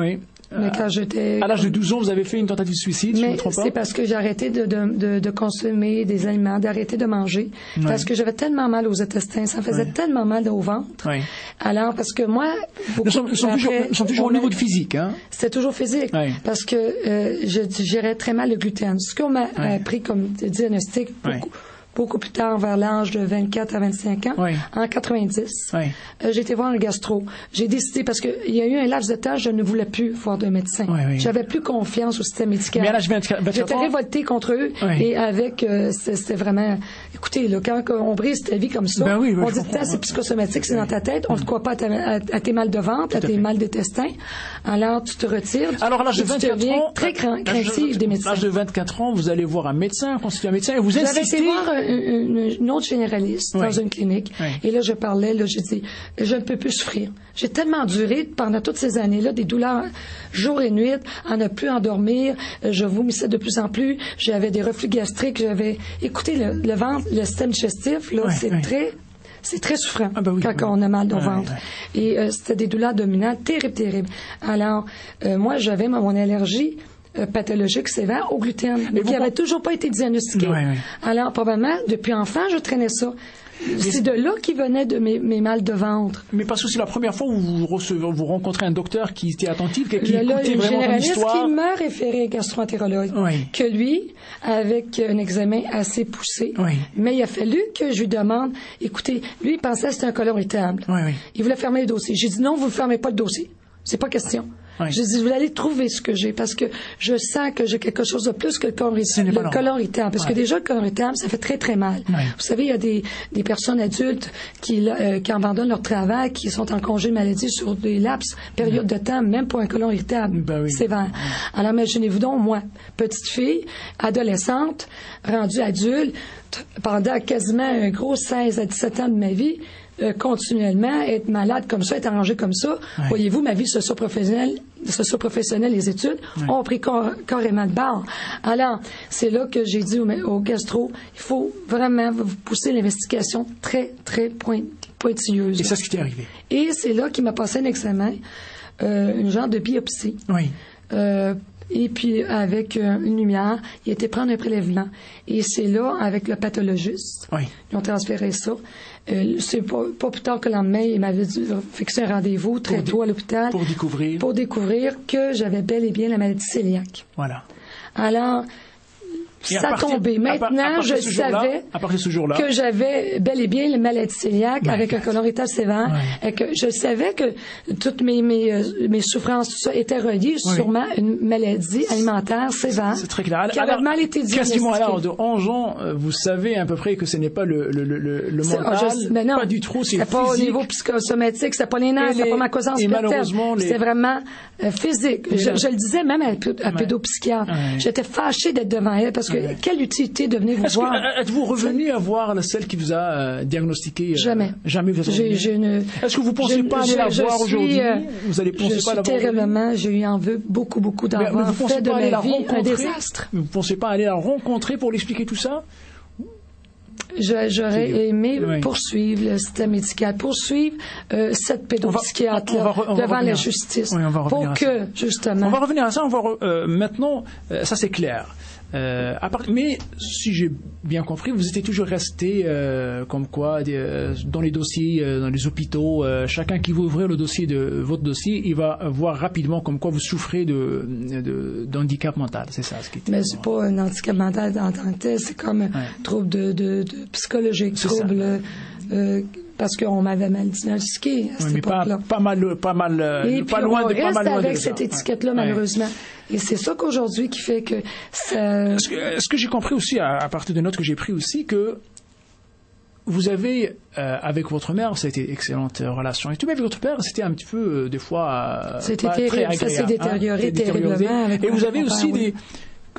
Mais quand j'étais...
À l'âge de douze ans, vous avez fait une tentative de suicide, si je ne me trompe pas?
C'est parce que j'ai arrêté de, de, de, de consommer des aliments, d'arrêter de manger. Ouais. Parce que j'avais tellement mal aux intestins, ça faisait ouais. tellement mal au ventre. Ouais. Alors, parce que moi...
Nous sommes, nous sommes toujours, nous sommes toujours au niveau de physique, hein?
C'était toujours physique. Ouais. Parce que euh, je gérais très mal le gluten. Ce qu'on m'a ouais. appris comme diagnostic beaucoup, ouais. beaucoup plus tard, vers l'âge de vingt-quatre à vingt-cinq ans, oui. en quatre-vingt-dix. Oui. Euh, j'ai été voir un gastro. J'ai décidé, parce qu'il y a eu un laps de temps, je ne voulais plus voir de médecin. Oui, oui. J'avais plus confiance au système médical.
Mais à l'âge de vingt-quatre ans...
J'étais révoltée contre eux, oui. et avec, euh, c'était vraiment... Écoutez, là, quand on brise ta vie comme ça, ben oui, ben on dit que c'est psychosomatique, c'est dans ta tête, on ne croit pas à, ta, à, à tes mal de ventre, à tes mal d'intestin. Alors, tu te retires.
Alors, à l'âge de vingt-quatre
tu deviens
ans...
très craintif des médecins.
À l'âge de vingt-quatre ans, vous allez voir un médecin, consulter un médecin, et vous insistez...
J'avais été voir une, une, une autre généraliste oui. dans une clinique. Oui. Et là, je parlais, là, j'ai dit, je ne peux plus souffrir. J'ai tellement duré pendant toutes ces années-là, des douleurs jour et nuit, à ne plus endormir. Je vomissais de plus en plus. J'avais des reflux gastriques. J'avais, écoutez, le, le ventre, le système digestif, là, oui, c'est oui. très, c'est très souffrant ah ben oui, quand oui. on a mal au oui, ventre. Oui. Et euh, c'était des douleurs abdominales terribles, terribles. Alors, euh, moi, j'avais mon allergie Euh, pathologique sévère au gluten, mais qui n'avait toujours pas été diagnostiqué. Oui, oui. Alors, probablement, depuis enfant, je traînais ça. C'est de là qui venait de mes, mes mal de ventre.
Mais parce que c'est la première fois où vous recevez, vous rencontrez un docteur qui était attentif, qui
écoutait
vraiment ton histoire.
Le généraliste qui m'a référé gastro-entérologue, oui. que lui, avec un examen assez poussé, oui. mais il a fallu que je lui demande, écoutez, lui, il pensait que c'était un côlon irritable. Oui, oui. Il voulait fermer le dossier. J'ai dit non, vous ne fermez pas le dossier. C'est pas question. Oui. Je dis, vous allez trouver ce que j'ai, parce que je sens que j'ai quelque chose de plus que le colon irritable. Le colon irritable. Parce oui. que déjà, le colon irritable, ça fait très, très mal. Oui. Vous savez, il y a des, des personnes adultes qui, euh, qui abandonnent leur travail, qui sont en congé de maladie sur des laps, périodes oui. de temps, même pour un colon irritable. Ben oui. Sévère. Oui. Alors, imaginez-vous donc, moi, petite fille, adolescente, rendue adulte, pendant quasiment un gros seize à dix-sept ans de ma vie, Euh, continuellement, être malade comme ça, être arrangé comme ça. Ouais. Voyez-vous, ma vie socio-professionnelle, socio-professionnelle, les études ouais. ont pris cor- carrément de barre. Alors, c'est là que j'ai dit au, au gastro, il faut vraiment vous pousser l'investigation très, très point, pointilleuse.
Et c'est ce qui t'est arrivé.
Et c'est là qu'il m'a passé un examen, euh, une genre de biopsie. Oui. Euh, Et puis, avec euh, une lumière, il a été prendre un prélèvement. Et c'est là, avec le pathologiste, oui. ils ont transféré ça. Euh, c'est pas, pas plus tard que le lendemain, il m'avait dit, fixé un rendez-vous très pour tôt à l'hôpital.
Pour découvrir.
Pour découvrir que j'avais bel et bien la maladie cœliaque. Voilà. Alors, Et ça tombait. Maintenant, à, à je savais
à partir de ce jour-là,
que j'avais bel et bien la maladie cœliaque ouais. avec un colon irritable sévère, ouais. et que je savais que toutes mes mes, mes souffrances, tout ça, étaient reliées ouais. sûrement à une maladie alimentaire sévère.
C'est très clair.
Qui avait alors, mal été diagnostiquée.
Quasiment alors, de onze ans, vous savez à peu près que ce n'est pas le le le le mental, oh, je, ben non, pas du tout, c'est physique.
C'est pas au niveau psychosomatique, c'est pas les nerfs, c'est pas ma causance
malheureusement, les...
c'est vraiment euh, physique. Je, je le disais même à, à ouais. pédopsychiatre. Ouais. J'étais fâchée d'être devant elle parce que ouais. quelle utilité de venir vous
Est-ce
voir.
Que, êtes-vous revenu à voir celle qui vous a euh, diagnostiqué? Euh,
jamais.
Jamais vous êtes revenu.
Je, je ne,
Est-ce que vous pensez
je,
pas aller
je,
la
je
voir
suis,
aujourd'hui?
Euh,
Vous allez penser
je
pas la voir
terriblement, j'ai eu en veux beaucoup, beaucoup d'avoir fait de ma vie un désastre.
Vous pensez pas aller la rencontrer pour l'expliquer tout ça?
Je, j'aurais aimé oui. poursuivre le système médical, poursuivre euh, cette pédopsychiatre devant la justice,
oui,
pour que, justement...
On va revenir à ça, on va re, euh, maintenant, euh, ça c'est clair. Euh, à part, mais si j'ai bien compris, vous étiez toujours resté euh, comme quoi euh, dans les dossiers, euh, dans les hôpitaux, euh, chacun qui veut ouvrir le dossier de votre dossier, il va voir rapidement comme quoi vous souffrez de, de d'handicap mental. C'est ça ce qui était.
Mais c'est pas un handicap mental en tant que tel, c'est comme un ouais. trouble de, de, de psychologique, c'est trouble. Euh, parce qu'on m'avait mal diagnostiqué à cette
oui, mais
époque-là.
Pas, pas mal, pas mal,
Et
pas
puis
loin
on
de,
reste
pas mal loin
avec
de
cette
ça.
étiquette-là, ouais. malheureusement. Et c'est ça qu'aujourd'hui qui fait que ça...
Ce que, ce que j'ai compris aussi, à, à partir de notes que j'ai pris aussi, que vous avez, euh, avec votre mère, ça a été excellente relation. Et tout, mais avec votre père, c'était un petit peu, euh, des fois, euh,
c'était
pas
terrible,
très agréable.
Ça s'est détérioré
hein,
terriblement. Avec
et vous avez
père,
aussi
oui.
des...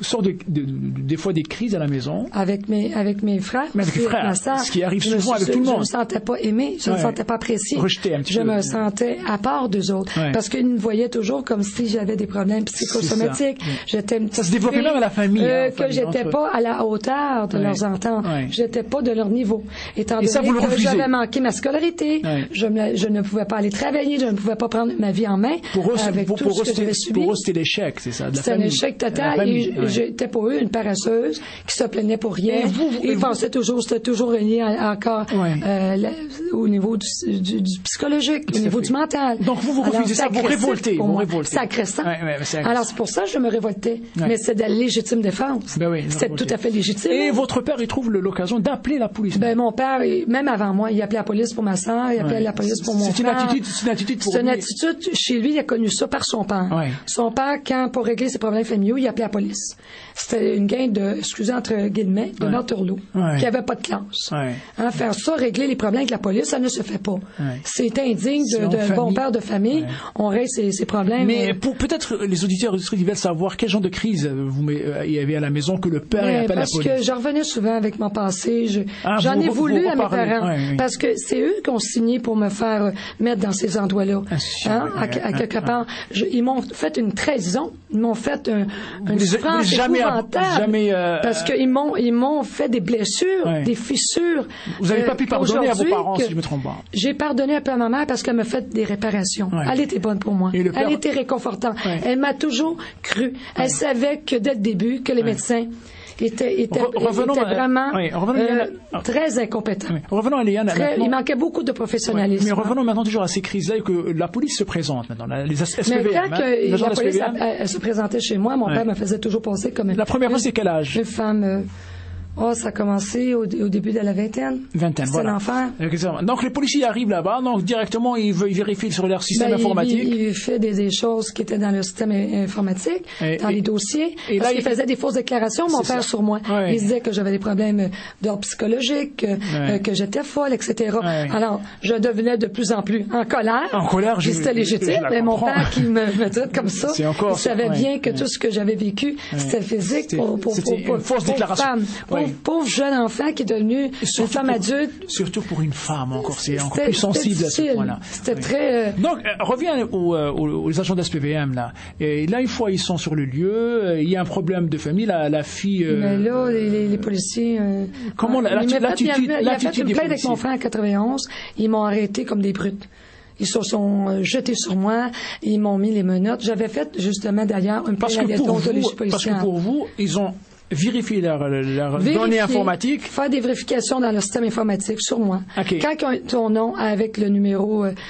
sortes de, de, de, des fois des crises à la maison.
Avec mes, avec mes frères.
Mais avec les frères.
Ma soeur,
ce qui arrive souvent
me,
avec tout le monde.
Je me sentais pas aimée, je
ouais.
me sentais pas appréciée.
Rejetée un petit
je
peu.
Je me sentais à part d'eux autres. Ouais. Parce qu'ils me voyaient toujours comme si j'avais des problèmes psychosomatiques.
Ça.
J'étais une
ça se développait même à la famille.
Euh,
hein,
que
famille,
j'étais pas à la hauteur de ouais. leurs ententes. Ouais. J'étais pas de leur niveau. Étant
Et
donné
ça, vous le
que
refusez.
J'avais manqué ma scolarité,
ouais.
je, me, je ne pouvais pas aller travailler, je ne pouvais pas prendre ma vie en main.
Pour eux,
avec
pour,
tout
pour
ce que j'avais subi.
Pour eux, c'était l'échec, c'est ça, de la
C'était
famille.
un échec total.
Famille,
et
ouais.
j'étais pour eux une paresseuse qui se plaignait pour rien.
Et vous, vous,
Ils
vous,
pensaient toujours, c'était toujours relié à, encore
ouais.
euh, la, au niveau du, du, du psychologique, au niveau du mental.
Donc vous, vous refusez ça, vous révoltez.
Vous
révoltez.
C'est agressant.
Ouais, ouais, c'est agressant.
Alors c'est pour ça que je me révoltais. Ouais. Mais c'est de la légitime défense.
Ben oui,
c'est tout à fait légitime.
Et votre père, il trouve l'occasion d'appeler la police.
Ben mon père, même avant moi, il appelait la police pour ma soeur, il appelait ouais. la police pour mon
c'est
frère.
Une attitude, c'est une attitude pour
C'est une
lui.
attitude, chez lui, il a connu ça par son père.
Ouais.
Son père, quand, pour régler ses problèmes familiaux, il appelait la police. C'était une gang de, excusez entre guillemets, de
ouais.
Nanterloo,
ouais.
qui avait pas de classe.
Ouais.
Hein, faire ça, régler les problèmes avec la police, ça ne se fait pas.
Ouais.
C'est indigne de, de bon père de famille. Ouais. On règle ses, ses problèmes.
Mais
euh...
pour peut-être les auditeurs ils veulent savoir quel genre de crise vous il y avait à la maison que le père
Mais
appelle la police.
Parce que je revenais souvent avec mon passé. Je,
ah,
j'en
vous,
ai voulu
vous, vous
à mes parents.
Ouais, oui.
Parce que c'est eux qui ont signé pour me faire euh, mettre dans ces endroits-là. Ah, hein, à, à, à quelque part. Je, ils m'ont fait une trahison. Ils m'ont fait un, une souffrance
jamais,
épouvantable.
Jamais, euh,
parce qu'ils m'ont, ils m'ont fait des blessures, ouais. des fissures.
Vous n'avez euh, pas pu pardonner à vos parents, si je me trompe pas.
J'ai pardonné un peu à ma mère parce qu'elle m'a fait des réparations. Ouais. Elle était bonne pour moi.
Et le père...
Elle était réconfortante.
Ouais.
Elle m'a toujours cru. Elle ouais. savait que dès le début, que les ouais. médecins étaient, étaient,
revenons
étaient
à...
vraiment
oui, revenons
euh, à... très incompétents.
Oui. Revenons à Léane.
Très... Il manquait beaucoup de professionnalisme.
Oui. Mais revenons maintenant toujours à ces crises-là et que la police se présente maintenant. Les S P V M.
Mais quand
hein,
que la police
S P V M.
elle, elle se présentait chez moi, mon ouais. père me faisait toujours penser comme une...
La première
une,
fois, c'est quel âge?
Une femme... Euh, Oh, ça a commencé au, au début de la vingtaine.
Vingtaine,
c'est
voilà.
l'enfer.
Donc les policiers arrivent là-bas, donc directement ils, ils vérifient sur leur système
ben,
informatique.
Il, il fait des, des choses qui étaient dans le système informatique, et, dans et, les dossiers. Et parce là, qu'il il faisait des fausses déclarations, mon père, ça. sur moi. Ouais. Il disait que j'avais des problèmes d'ordre psychologique, ouais. euh, que j'étais folle, et cetera. Ouais. Alors, je devenais de plus en plus en colère.
En colère, je
C'était légitime, mais mon père qui me, me dit comme ça, c'est encore, il savait ouais. bien que ouais. tout ce que j'avais vécu, ouais. c'était physique
c'était,
pour, pour, pour, pour,
une fausse déclaration.
Femme,
ouais.
pauvre, pauvre jeune enfant qui est devenu une femme
pour,
adulte.
Surtout pour une femme, encore, c'est encore plus sensible à ce point-là.
C'était oui. très... Euh...
Donc, euh, reviens aux, aux, aux agents de S P V M, là. Et là, une fois, ils sont sur le lieu, euh, il y a un problème de famille, la, la fille... Euh...
Mais là, les, les policiers... Euh...
Comment
ah,
l'attitude
Il a fait,
l'attitude,
il a fait une plainte avec mon frère en quatre-vingt-onze, ils m'ont arrêté comme des brutes. Ils se sont jetés sur moi, ils m'ont mis les menottes. J'avais fait, justement, d'ailleurs, une plainte à la déontologie policière.
Parce que pour vous, ils ont... vérifier leurs leur données informatiques.
Faire des vérifications dans le système informatique sur moi.
Okay.
Quand ils ont ton nom avec le numéro, euh,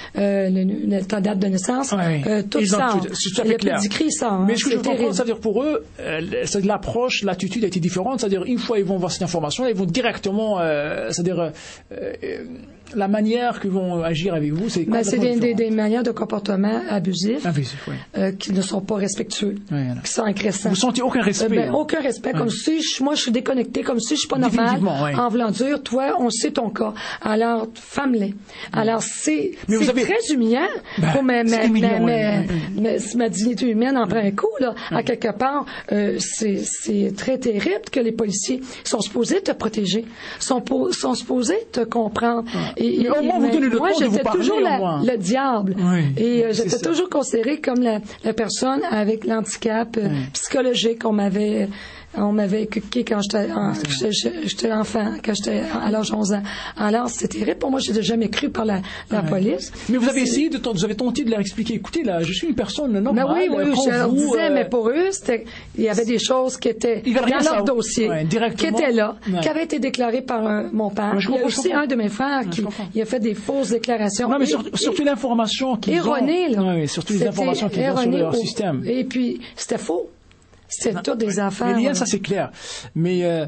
le, ta date de naissance, ouais. euh, tout ça. Il y a plus d'écrit ça. Hein,
mais ce que je comprends, c'est-à-dire pour eux, euh, c'est de l'approche, l'attitude a été différente. C'est-à-dire une fois ils vont voir cette information, ils vont directement, euh, c'est-à-dire euh, euh, la manière qu'ils vont agir avec vous, c'est
ben, c'est des, des, des manières de comportement abusifs,
Abusif, oui.
euh, qui ne sont pas respectueux,
oui,
qui sont agressants.
Vous sentez aucun respect?
Euh, ben,
hein?
Aucun respect, ouais. Comme si je, moi je suis déconnectée, comme si je suis pas normale,
ouais.
En voulant dire, toi, on sait ton cas. Alors, femme-les. Alors, c'est, c'est avez... très humiliant ben, pour ma, ma, humiliant, ma, ouais. ma, ma, ma dignité humaine en prend un coup, là. Ouais. À quelque part, euh, c'est, c'est très terrible que les policiers sont supposés te protéger, sont, po- sont supposés te comprendre. Ouais. Et,
mais au moins, vous donnez le
moi,
temps de vous
j'étais
parler,
toujours la, le diable.
Oui,
et euh, j'étais toujours considérée comme la, la personne avec l'handicap euh, oui. psychologique. On m'avait... On m'avait éduqué quand j'étais, en, j'étais enfant, quand j'étais à l'âge de onze ans. Alors, c'était terrible. Pour moi, je n'ai jamais cru par la, la ouais. police.
Mais vous avez
c'est...
essayé de, vous avez tenté de leur expliquer, écoutez, là, je suis une personne normale.
Mais oui, oui,
oui,
je leur
vous,
disais,
euh...
mais pour eux, c'était, il y avait des choses qui étaient dans leur ça... dossier,
ouais,
qui étaient là,
ouais.
qui avaient été déclarées par un, mon père.
Ouais,
il y a aussi un de mes frères
ouais,
qui il a fait des fausses déclarations.
Non, mais
et,
surtout, surtout l'information qu'ils
erronée,
ont. Là. Oui, surtout les informations qu'ils ont sur leur
au...
système.
Et puis, c'était faux. C'est toutes des affaires.
Mais Léane, ça c'est clair. Mais euh,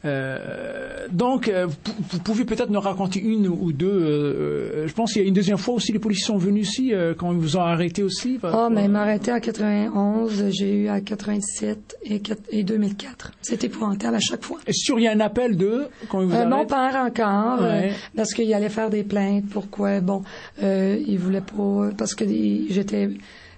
euh, donc, euh, vous, vous pouvez peut-être nous raconter une ou deux. Euh, je pense qu'il y a une deuxième fois aussi, les policiers sont venus ici euh, quand ils vous ont arrêté aussi.
Ah, oh, mais ils m'ont arrêté en quatre-vingt-onze, j'ai eu à quatre-vingt-dix-sept et, et deux mille quatre. C'était épouvantable à chaque fois.
Est-ce qu'il y a un appel de quand ils vous
euh,
arrêtent?
Mon père encore,
ouais.
euh, parce qu'il allait faire des plaintes. Pourquoi? Bon, euh, il voulait pas, parce que il, j'étais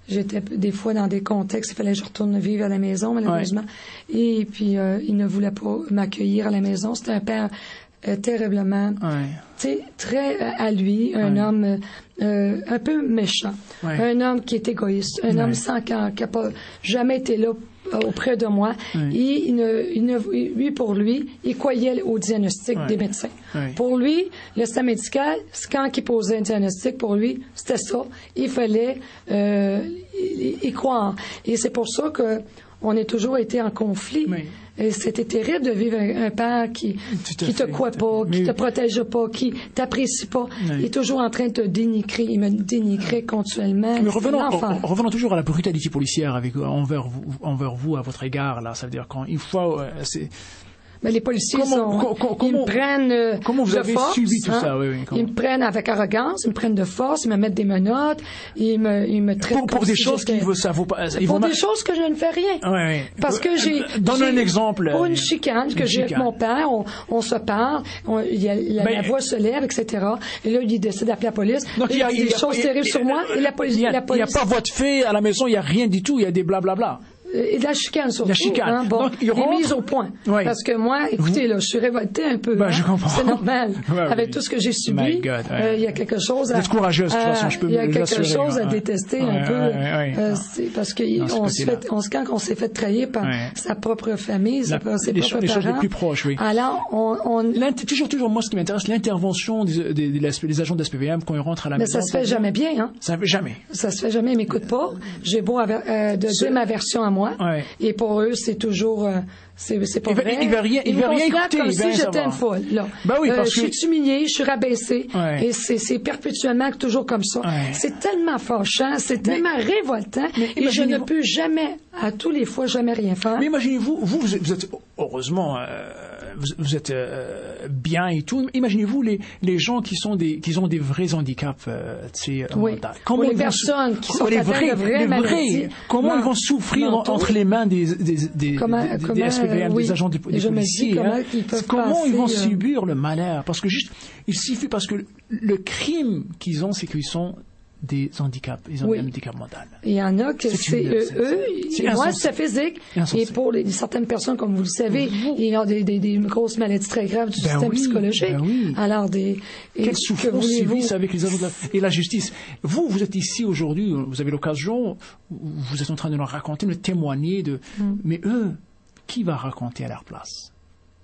j'étais des fois dans des contextes, il fallait que je retourne vivre à la maison, malheureusement. Ouais. Et puis, euh, il ne voulait pas m'accueillir à la maison. C'était un père euh, terriblement, ouais. tu sais, très euh, à lui, un ouais. homme euh, un peu méchant, ouais. un homme qui est égoïste, un ouais. homme sans qui n'a pas jamais été là auprès de moi. Oui. Et il ne, il ne, lui, pour lui, il croyait au diagnostic oui. des médecins. Oui. Pour lui, le système médical, quand il posait un diagnostic, pour lui, c'était ça. Il fallait euh, y, y croire. Et c'est pour ça que on a toujours été en conflit. Oui. Et c'était terrible de vivre un, un père qui qui te croit pas, qui te protège pas, qui t'apprécie pas. Oui. Il est toujours en train de te dénigrer. Il me dénigrait continuellement.
Mais revenons, revenons toujours à la brutalité policière avec envers vous, envers vous à votre égard. Là, ça veut dire quand une fois, euh, c'est
mais les policiers comment, sont, com, com, ils me prennent euh,
comment vous
de
avez
force,
subi tout
hein?
ça, oui, oui,
ils me prennent avec arrogance, ils me prennent de force, ils me mettent des menottes, ils me, ils me traitent
pour, pour des si choses qui vous ça vaut pas.
Pour vont des ma... choses que je ne fais rien.
Oui, oui.
Parce que j'ai.
Donne un exemple.
Pour une chicane que j'ai avec mon père, on, on se parle, on, il y a, la, ben, la voix se lève, et cetera. Et là, il décide d'appeler la police. Donc il y a, il y a des choses terribles sur moi et la police.
Il n'y a, a pas votre fait à la maison, il n'y a rien du tout, il y a des blablabla.
Et de la chicane surtout.
La chicane.
Hein, bon,
donc,
il rentre... mise au point.
Oui.
Parce que moi, écoutez, là, je suis révoltée un peu.
Ben,
hein.
je comprends.
C'est normal.
Ouais,
avec
oui.
tout ce que j'ai subi,
My God, ouais.
euh, il y a quelque chose à...
Vous êtes courageuse, de toute façon, je peux
Il y a quelque
assurer,
chose
ouais.
à détester
ouais,
un peu.
Ouais, ouais,
euh, c'est parce que non, on se fait, on, quand on s'est fait trahir par ouais. sa propre famille,
la,
sa, ses
les
propres
choses,
parents.
Les choses les plus proches, oui.
Alors, on... on...
Toujours, toujours, moi, ce qui m'intéresse, l'intervention des, des, des, des agents de la S P V M quand ils rentrent à la
mais
maison.
Mais ça se fait jamais bien, hein.
Ça se fait jamais.
Ça se fait jamais, ils m'écoutent pas. J'ai beau avoir, euh, de dire ma version à moi.
Ouais.
Et pour eux, c'est toujours Euh, c'est, c'est pas
il va,
vrai.
Il va rien, il
il
va rien écouter.
Comme
il
si j'étais une folle, là.
Ben oui, parce
euh,
que...
Je suis humiliée, je suis rabaissée.
Ouais.
Et c'est, c'est perpétuellement toujours comme ça.
Ouais.
C'est tellement fâchant, c'est tellement mais, révoltant. Mais et je ne peux jamais, à tous les fois, jamais rien faire.
Mais imaginez-vous, vous, vous êtes, vous êtes heureusement, euh, vous, vous êtes euh, bien et tout. Imaginez-vous les, les gens qui sont des, qui ont des vrais handicaps, euh, tu sais,
oui.
Comment
les
vont,
personnes qui sont
les
atteintes
vrais,
de vraies
les
maladies.
Vrais, comment ils vont souffrir
mentaux.
Entre les mains des, des, des,
comment,
des,
comment,
des S P V M,
oui.
des agents des, des policiers.
Comment,
hein.
ils, peuvent
comment
passer,
ils vont
euh...
subir le malheur? Parce que juste, il suffit parce que le crime qu'ils ont, c'est qu'ils sont des handicaps, ils ont
oui.
des handicaps mentaux.
Il y en a que c'est, c'est eux, c'est, eux c'est moi c'est physique, et pour les, certaines personnes, comme vous le savez, mmh. ils ont des, des, des grosses maladies très graves du
ben
système
oui,
psychologique.
Ben oui.
Alors des
quelle et, souffrance subissent avec les agents de la... et la justice. Vous, vous êtes ici aujourd'hui, vous avez l'occasion, vous êtes en train de leur raconter, de témoigner de, mmh. mais eux, qui va raconter à leur place?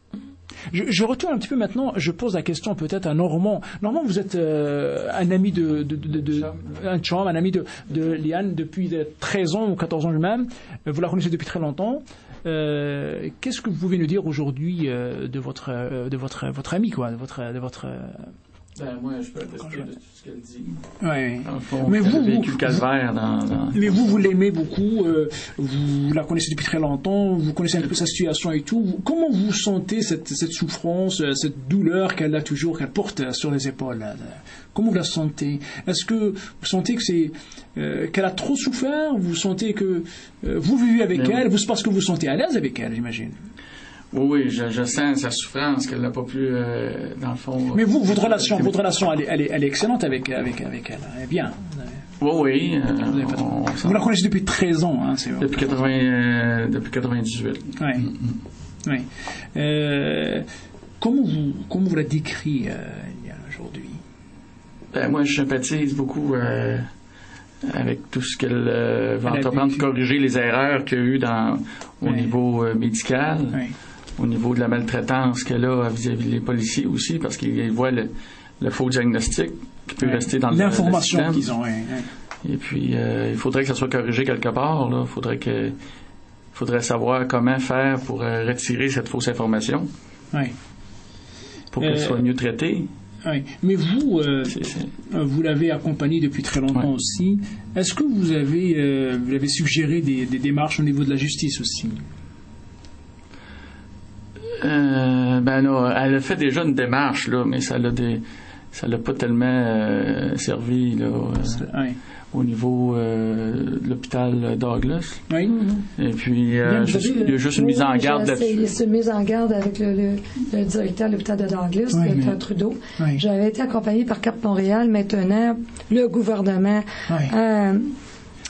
Je, je retourne un petit peu maintenant, je pose la question peut-être à Normand. Normand, vous êtes euh, un ami de, de, de, de, de un chum, un ami de, de Liane depuis treize ans ou quatorze ans lui-même. Vous la connaissez depuis très longtemps. Euh, qu'est-ce que vous pouvez nous dire aujourd'hui euh, de votre euh, de votre votre ami quoi, de votre de votre euh,
Ben, moi, je peux attester de tout ce qu'elle dit.
Oui.
Fond,
mais vous,
vécu le calvaire dans, dans...
mais vous, vous l'aimez beaucoup, euh, vous la connaissez depuis très longtemps, vous connaissez un peu sa situation et tout. Vous, comment vous sentez cette, cette souffrance, cette douleur qu'elle a toujours, qu'elle porte sur les épaules? Là, comment vous la sentez? Est-ce que vous sentez que c'est, euh, qu'elle a trop souffert? Vous sentez que euh, vous vivez avec mais elle, oui. vous, parce que vous sentez à l'aise avec elle, j'imagine?
Oui, oui, je, je sens sa souffrance qu'elle n'a pas pu, euh, dans le fond...
Mais vous, votre relation, votre relation, elle est, elle est, elle est excellente avec, avec, avec elle. Elle est bien.
Oui, oui. Euh,
vous, on, vous la connaissez depuis treize ans, hein, c'est vrai.
Depuis, quatre-vingts, euh, depuis quatre-vingt-dix-huit.
Oui. Mm-hmm. Oui. Euh, comment vous, comment vous la décrit, euh, aujourd'hui?
Ben, moi, je sympathise beaucoup, euh, avec tout ce qu'elle euh, va entreprendre pour corriger les erreurs qu'il y a eu dans, au oui. niveau euh, médical, oui. au niveau de la maltraitance qu'elle a vis-à-vis des policiers aussi, parce qu'ils voient le, le faux diagnostic qui peut oui. rester dans
l'information
le, le
qu'ils ont. Oui,
oui. Et puis, euh, il faudrait que ça soit corrigé quelque part. Il faudrait que, faudrait savoir comment faire pour euh, retirer cette fausse information,
oui.
pour qu'elle euh... soit mieux traitée.
Oui. Mais vous, euh, c'est, c'est... vous l'avez accompagné depuis très longtemps ouais. aussi. Est-ce que vous avez, euh, vous avez suggéré des, des démarches au niveau de la justice aussi?
Euh, ben non, elle a fait déjà une démarche là, mais ça l'a des, ça l'a pas tellement euh, servi là. Euh, oui. Au niveau euh, de l'hôpital Douglas.
Oui.
Et puis, euh, juste, avez, il y a juste une mise en garde là-dessus.
Il y a une mise en garde avec le, le, le directeur de l'hôpital de Douglas, oui, le mais... Trudeau. Oui. J'avais été accompagnée par Cap Montréal. Maintenant, le gouvernement... Oui. Euh,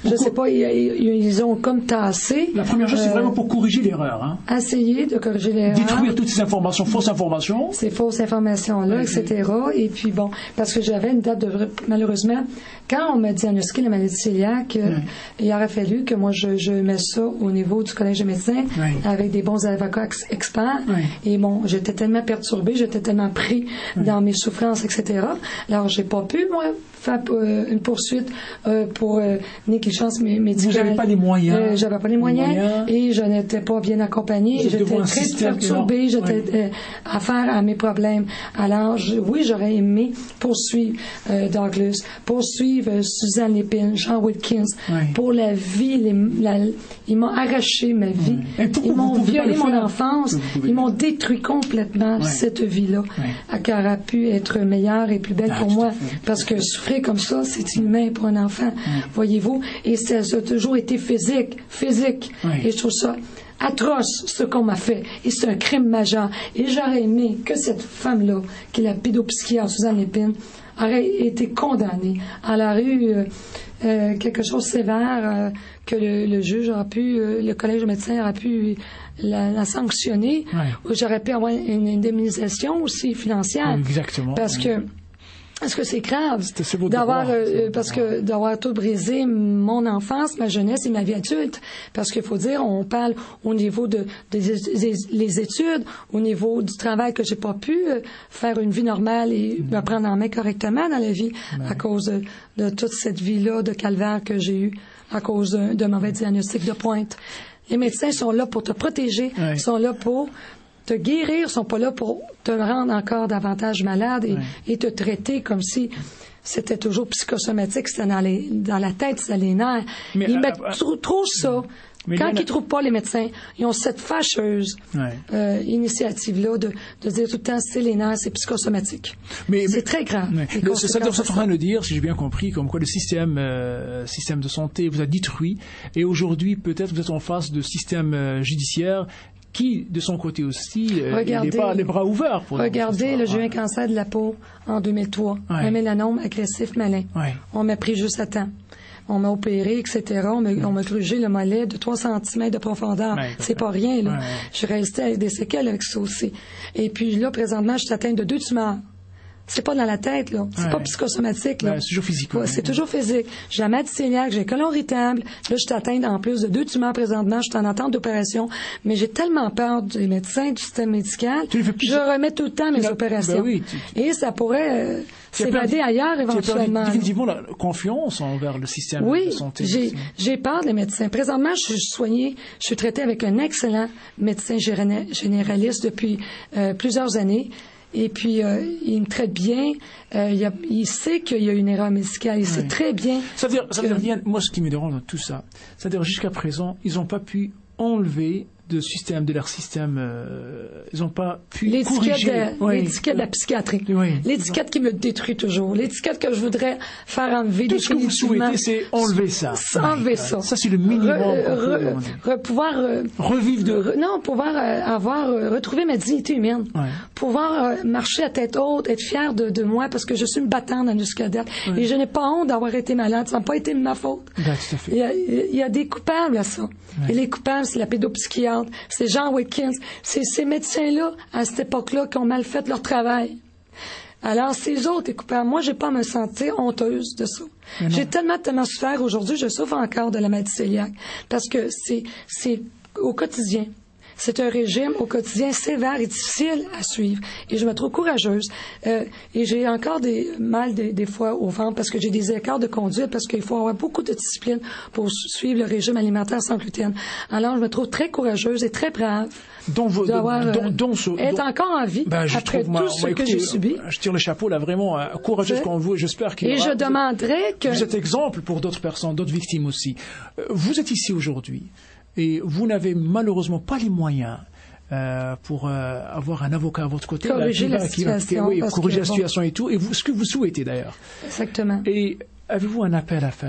je sais pas, ils, ils ont comme tassé.
La première chose, euh, c'est vraiment pour corriger l'erreur. Hein.
Essayer de corriger l'erreur.
Détruire toutes ces informations, fausses informations.
Ces fausses informations-là, oui, et cetera. Et puis bon, parce que j'avais une date de... Malheureusement, quand on m'a diagnostiqué la maladie cœliaque, oui. il aurait fallu que moi, je, je mette ça au niveau du collège de médecins, oui. avec des bons avocats ex- experts. Oui. Et bon, j'étais tellement perturbée, j'étais tellement pris oui. dans mes souffrances, et cetera. Alors, j'ai pas pu, moi, faire euh, une poursuite euh, pour euh, négligence médicale.
Vous n'avez pas les moyens.
Euh, j'avais pas les moyens, les moyens et je n'étais pas bien accompagnée. J'étais très perturbée, j'étais oui. euh, à faire à mes problèmes. Alors, je, oui, j'aurais aimé poursuivre euh, Douglas, poursuivre euh, Suzanne Lépine, Jean Wilkins, oui. pour la vie. Les, la, ils m'ont arraché ma vie. Oui. Ils m'ont violé mon enfance. Ils m'ont détruit complètement oui. cette vie-là, oui. qui aurait pu être meilleure et plus belle ah, pour moi. Parce que souffrir comme ça, c'est inhumain pour un enfant, oui. voyez-vous. Et ça, ça a toujours été physique, physique. Oui. Et je trouve ça atroce, ce qu'on m'a fait. Et c'est un crime majeur. Et j'aurais aimé que cette femme-là, qui est la pédopsychiatre Suzanne Lépine, aurait été condamnée. Elle aurait eu euh, euh, quelque chose de sévère euh, que le, le juge aurait pu, euh, le collège de médecins aurait pu la, la sanctionner. Oui. Ou j'aurais pu avoir une indemnisation aussi financière.
Exactement.
Parce
oui.
que Est-ce que c'est grave d'avoir euh, parce que d'avoir tout brisé mon enfance, ma jeunesse et ma vie adulte? Parce qu'il faut dire, on parle au niveau de, de, de, de les études, au niveau du travail que j'ai pas pu euh, faire une vie normale et me prendre en main correctement dans la vie ouais. à cause de, de toute cette vie-là de calvaire que j'ai eue à cause de, de mauvais diagnostics de pointe. Les médecins sont là pour te protéger, ouais. sont là pour te guérir, sont pas là pour te rendre encore davantage malade et, ouais. et te traiter comme si c'était toujours psychosomatique, c'était dans, les, dans la tête, c'était les nerfs. Mais, ils euh, mettent euh, trop, trop ça. Mais quand ils ne trouvent pas les médecins, ils ont cette fâcheuse ouais. euh, initiative-là de, de dire tout le temps c'est les nerfs, c'est psychosomatique. Mais, c'est mais, très grave. Ouais.
Le, c'est ça que vous êtes en train de dire, si j'ai bien compris, comme quoi le système, euh, système de santé vous a détruit et aujourd'hui peut-être vous êtes en face de système euh, judiciaire qui, de son côté aussi, euh, n'est pas les bras ouverts pour
regardez, le j'ai eu un cancer de la peau en deux mille trois, ouais. un mélanome agressif malin. Ouais. On m'a pris juste à temps. On m'a opéré, et cetera. On m'a, ouais. on m'a grugé le mollet de trois centimètres de profondeur. Ouais, c'est pas rien, là. Ouais. Je suis restée avec des séquelles avec ça aussi. Et puis là, présentement, je suis atteinte de deux tumeurs. C'est pas dans la tête, là. C'est ouais. pas psychosomatique, là.
Ouais, c'est toujours physique.
Ouais, c'est toujours physique. J'ai la maladie cœliaque, j'ai le côlon irritable. Là, je suis atteinte en plus de deux tumeurs présentement. Je suis en attente d'opération. Mais j'ai tellement peur des médecins, du système médical. Je remets tout le temps mes opérations. Ben oui, tu, tu... Et ça pourrait euh, s'évader ailleurs éventuellement.
Tu as définitivement la confiance envers le système
oui,
de santé.
Oui, j'ai, j'ai peur des médecins. Présentement, je suis soignée, je suis traitée avec un excellent médecin généraliste depuis euh, plusieurs années. Et puis, euh, il me traite bien. Euh, il, a, il sait qu'il y a une erreur médicale. Il oui. sait très bien.
Ça veut dire, ça veut dire, moi, ce qui me dérange dans tout ça, c'est-à-dire jusqu'à présent, ils n'ont pas pu enlever de système, de leur système, euh, ils n'ont pas pu
l'étiquette
corriger.
De, oui. L'étiquette de la psychiatrie. Oui. L'étiquette qui me détruit toujours. L'étiquette que je voudrais faire enlever.
Tout ce que vous souhaitez, c'est enlever ça.
Enlever oui. ça.
Ça, c'est le minimum.
Re, re, re, pouvoir... Euh,
Revivre de...
Re, non, pouvoir euh, avoir... Euh, retrouver ma dignité humaine. Ouais. Pouvoir euh, marcher à tête haute, être fier de, de moi, parce que je suis une battante dans le jusqu'à-date. Ouais. Et je n'ai pas honte d'avoir été malade. Ça n'a pas été de ma faute.
Ben, tout à fait.
Il y a, il y a des coupables à ça. Ouais. Et les coupables, c'est la pédopsychiatre, c'est Jean Wilkins, c'est ces médecins-là, à cette époque-là, qui ont mal fait leur travail. Alors, ces autres, écoutez, moi, j'ai pas à me sentir honteuse de ça. J'ai tellement, tellement souffert aujourd'hui, je souffre encore de la maladie cœliaque, parce que c'est, c'est au quotidien. C'est un régime au quotidien sévère et difficile à suivre. Et je me trouve courageuse. Euh, et j'ai encore des mal des, des fois au ventre parce que j'ai des écarts de conduite, parce qu'il faut avoir beaucoup de discipline pour suivre le régime alimentaire sans gluten. Alors, je me trouve très courageuse et très brave.
Donc, vous,
d'avoir,
donc, donc, ce,
être
donc,
encore en vie
ben, je
après
trouve,
tout
moi,
ce
moi,
que
écoutez,
j'ai subi.
Je tire le chapeau là, vraiment euh, courageuse comme vous. Et j'espère qu'il y
Et
aura,
je demanderais que...
Vous êtes exemple pour d'autres personnes, d'autres victimes aussi. Euh, vous êtes ici aujourd'hui et vous n'avez malheureusement pas les moyens Euh, pour euh, avoir un avocat à votre côté,
corriger
là,
la
qui va,
situation,
qui va, oui, corriger
que,
la situation bon. et tout, et vous, ce que vous souhaitez d'ailleurs.
Exactement.
Et avez-vous un appel à faire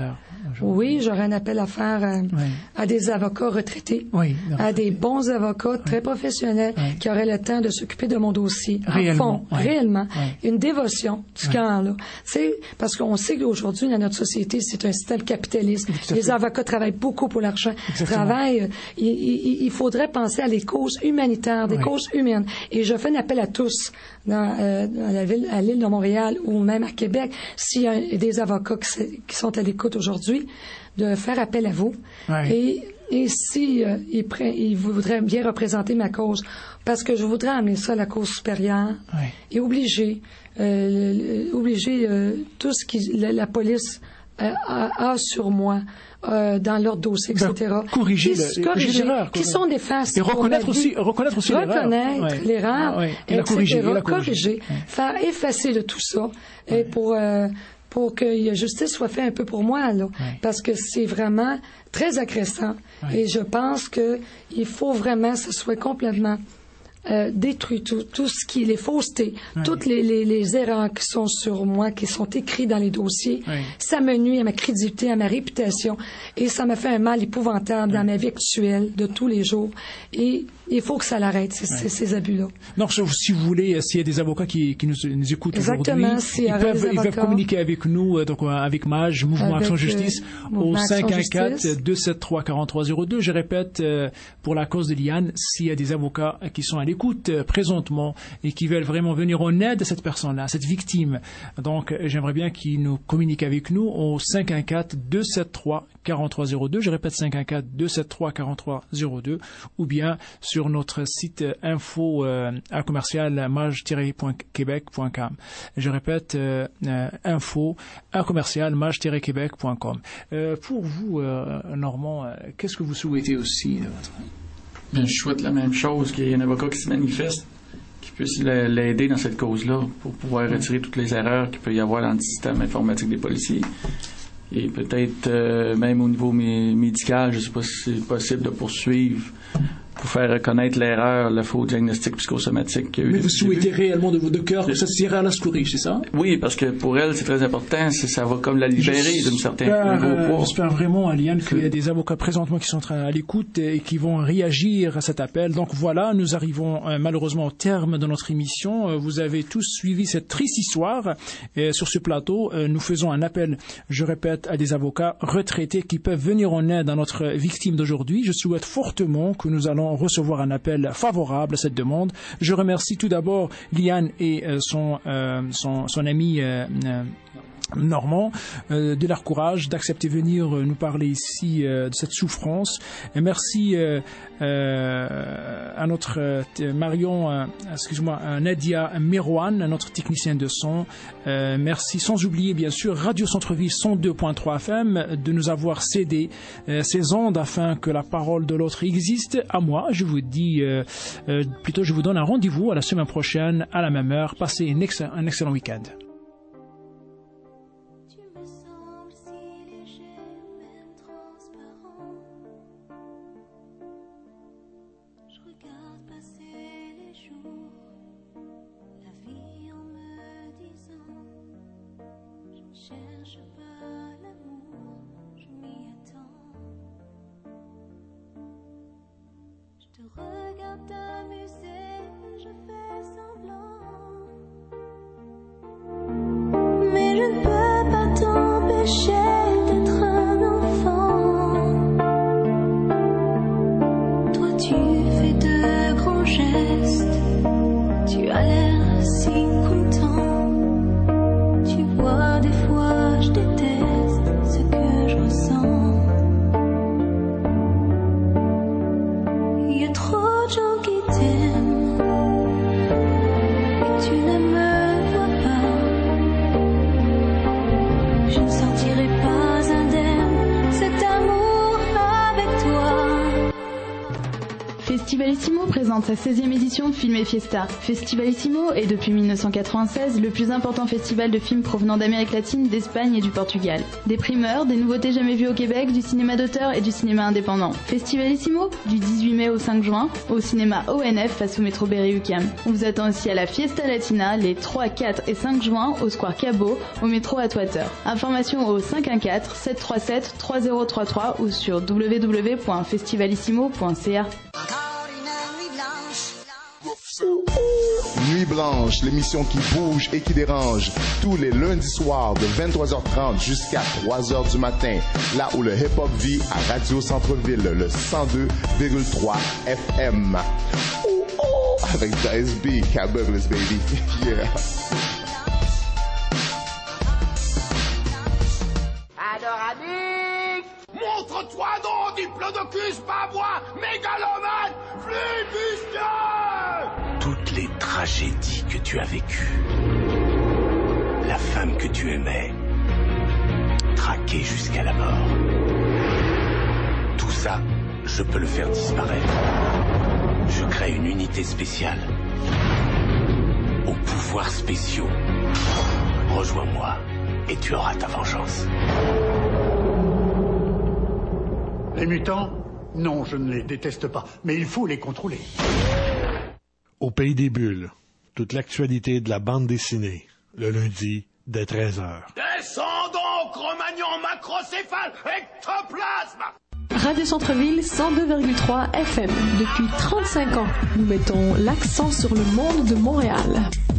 Oui, j'aurais un appel à faire à, oui. à des avocats retraités, oui, à des bons avocats oui. très professionnels oui. qui auraient le temps de s'occuper de mon dossier.
Réellement.
À fond,
oui.
réellement.
Oui.
Une dévotion du oui. camp, là. C'est parce qu'on sait qu'aujourd'hui, dans notre société, c'est un système capitaliste. Les avocats travaillent beaucoup pour l'argent. Travaillent, euh, il, il, il faudrait penser à les causes humanitaires, des oui. causes humaines. Et je fais un appel à tous, dans, euh, dans la ville, à l'île de Montréal ou même à Québec, s'il y a des avocats qui, qui sont à l'écoute aujourd'hui, de faire appel à vous. Oui. Et, et si euh, ils, pre- ils voudraient bien représenter ma cause, parce que je voudrais amener ça à la cause supérieure oui. et obliger, euh, obliger euh, tout ce que la, la police euh, a, a sur moi. Euh, dans leur dossier, et cetera.
Ben, corriger,
qui,
le,
corriger
l'erreur.
Qui sont des faces.
Et reconnaître aussi, reconnaître aussi l'erreur.
Reconnaître l'erreur.
Ouais. Et la corriger. Et la
corriger. Ouais. Faire effacer de tout ça. Ouais. Et pour, euh, pour que la justice soit faite un peu pour moi, là. Ouais. Parce que c'est vraiment très agressant. Ouais. Et je pense que il faut vraiment que ce soit complètement Euh, détruit tout, tout ce qui est les faussetés, oui. toutes les, les, les erreurs qui sont sur moi, qui sont écrites dans les dossiers. Oui. Ça me nuit à ma crédibilité, à ma réputation, et ça me fait un mal épouvantable oui. dans ma vie actuelle de tous les jours. Et il faut que ça l'arrête, ces, oui. ces, ces abus-là.
Non, si vous voulez, s'il y a des avocats qui, qui nous, nous écoutent
Exactement,
aujourd'hui, ils peuvent, ils peuvent communiquer avec nous, donc avec MAJ, Mouvement avec, Action Justice, euh, au cinq un quatre, deux sept trois, quatre trois zéro deux. Je répète, euh, pour la cause de Liane, s'il y a des avocats qui sont à l'écoute euh, présentement et qui veulent vraiment venir en aide à cette personne-là, à cette victime, donc j'aimerais bien qu'ils nous communiquent avec nous au cinq un quatre, deux sept trois, quatre trois zéro deux. Je répète, cinq un quatre, deux sept trois, quatre trois zéro deux, ou bien sur notre site info euh, à commercial maj tiret québec point com. Je répète, euh, euh, info à commercial maj tiret québec point com. Euh, pour vous, euh, Normand, euh, qu'est-ce que vous souhaitez aussi de votre...
Bien, je souhaite la même chose, qu'il y ait un avocat qui se manifeste, qui puisse l'aider dans cette cause-là pour pouvoir retirer toutes les erreurs qu'il peut y avoir dans le système informatique des policiers. Et peut-être euh, même au niveau mé- médical, je ne sais pas si c'est possible de poursuivre pour faire reconnaître l'erreur, le faux diagnostic psychosomatique qu'il y a eu.
Mais vous souhaitez réellement de votre cœur que ça se à la corrige, c'est ça?
Oui, parce que pour elle, c'est très important. C'est, ça va comme la libérer d'un certain niveau.
J'espère vraiment, Aliane, qu'il y a des avocats présentement qui sont à l'écoute et qui vont réagir à cet appel. Donc voilà, nous arrivons euh, malheureusement au terme de notre émission. Euh, vous avez tous suivi cette triste histoire. Et sur ce plateau, euh, nous faisons un appel, je répète, à des avocats retraités qui peuvent venir en aide à notre victime d'aujourd'hui. Je souhaite fortement que nous allons recevoir un appel favorable à cette demande. Je remercie tout d'abord Liane et euh, son, euh, son, son ami euh, euh, Normand euh, de leur courage d'accepter de venir euh, nous parler ici euh, de cette souffrance. Et merci euh, euh, à notre euh, Marion, euh, excuse-moi, à Nadia Merouane, notre technicien de son. Euh, merci, sans oublier bien sûr Radio Centre-Ville cent deux point trois F M de nous avoir cédé euh, ces ondes afin que la parole de l'autre existe. À moi, je vous dis, euh, euh, plutôt je vous donne un rendez-vous à la semaine prochaine à la même heure. Passez un, ex- un excellent week-end.
Cherche pas l'amour, je m'y attends. Je te regarde t'amuser, je fais semblant. Mais je ne peux pas t'empêcher d'être un enfant. Toi tu fais de grands gestes, tu as l'air si content. Tu vois, des fois je déteste ce que je ressens. Il y a trop de gens qui
Festivalissimo présente sa seizième édition Film et Fiesta. Festivalissimo est depuis mille neuf cent quatre-vingt-seize le plus important festival de films provenant d'Amérique latine, d'Espagne et du Portugal. Des primeurs, des nouveautés jamais vues au Québec, du cinéma d'auteur et du cinéma indépendant. Festivalissimo, du dix-huit mai au cinq juin, au cinéma O N F face au métro Berry-UQAM. On vous attend aussi à la Fiesta Latina les trois, quatre et cinq juin au Square Cabot, au métro Atwater. Informations au cinq un quatre, sept trois sept, trois zéro trois trois ou sur w w w point festivalissimo point c a.
Nuit Blanche, l'émission qui bouge et qui dérange, tous les lundis soirs de vingt-trois heures trente jusqu'à trois heures du matin, là où le hip-hop vit à Radio Centre-Ville, le cent deux virgule trois F M. Oh, oh, avec Dice B, Cat Burglars, baby. Yeah.
Adorabic! Montre-toi donc, diplodocus, pavois, mégalomane, flibustieux!
Toutes les tragédies que tu as vécues, la femme que tu aimais, traquée jusqu'à la mort. Tout ça, je peux le faire disparaître. Je crée une unité spéciale, aux pouvoirs spéciaux. Rejoins-moi et tu auras ta vengeance.
Les mutants? Non, je ne les déteste pas, mais il faut les contrôler.
Au Pays des Bulles, toute l'actualité de la bande dessinée, le lundi, dès treize heures.
Descendons, Cro-Magnon, macrocéphale, ectoplasme!
Radio Centre-Ville cent deux virgule trois F M. Depuis trente-cinq ans, nous mettons l'accent sur le monde de Montréal.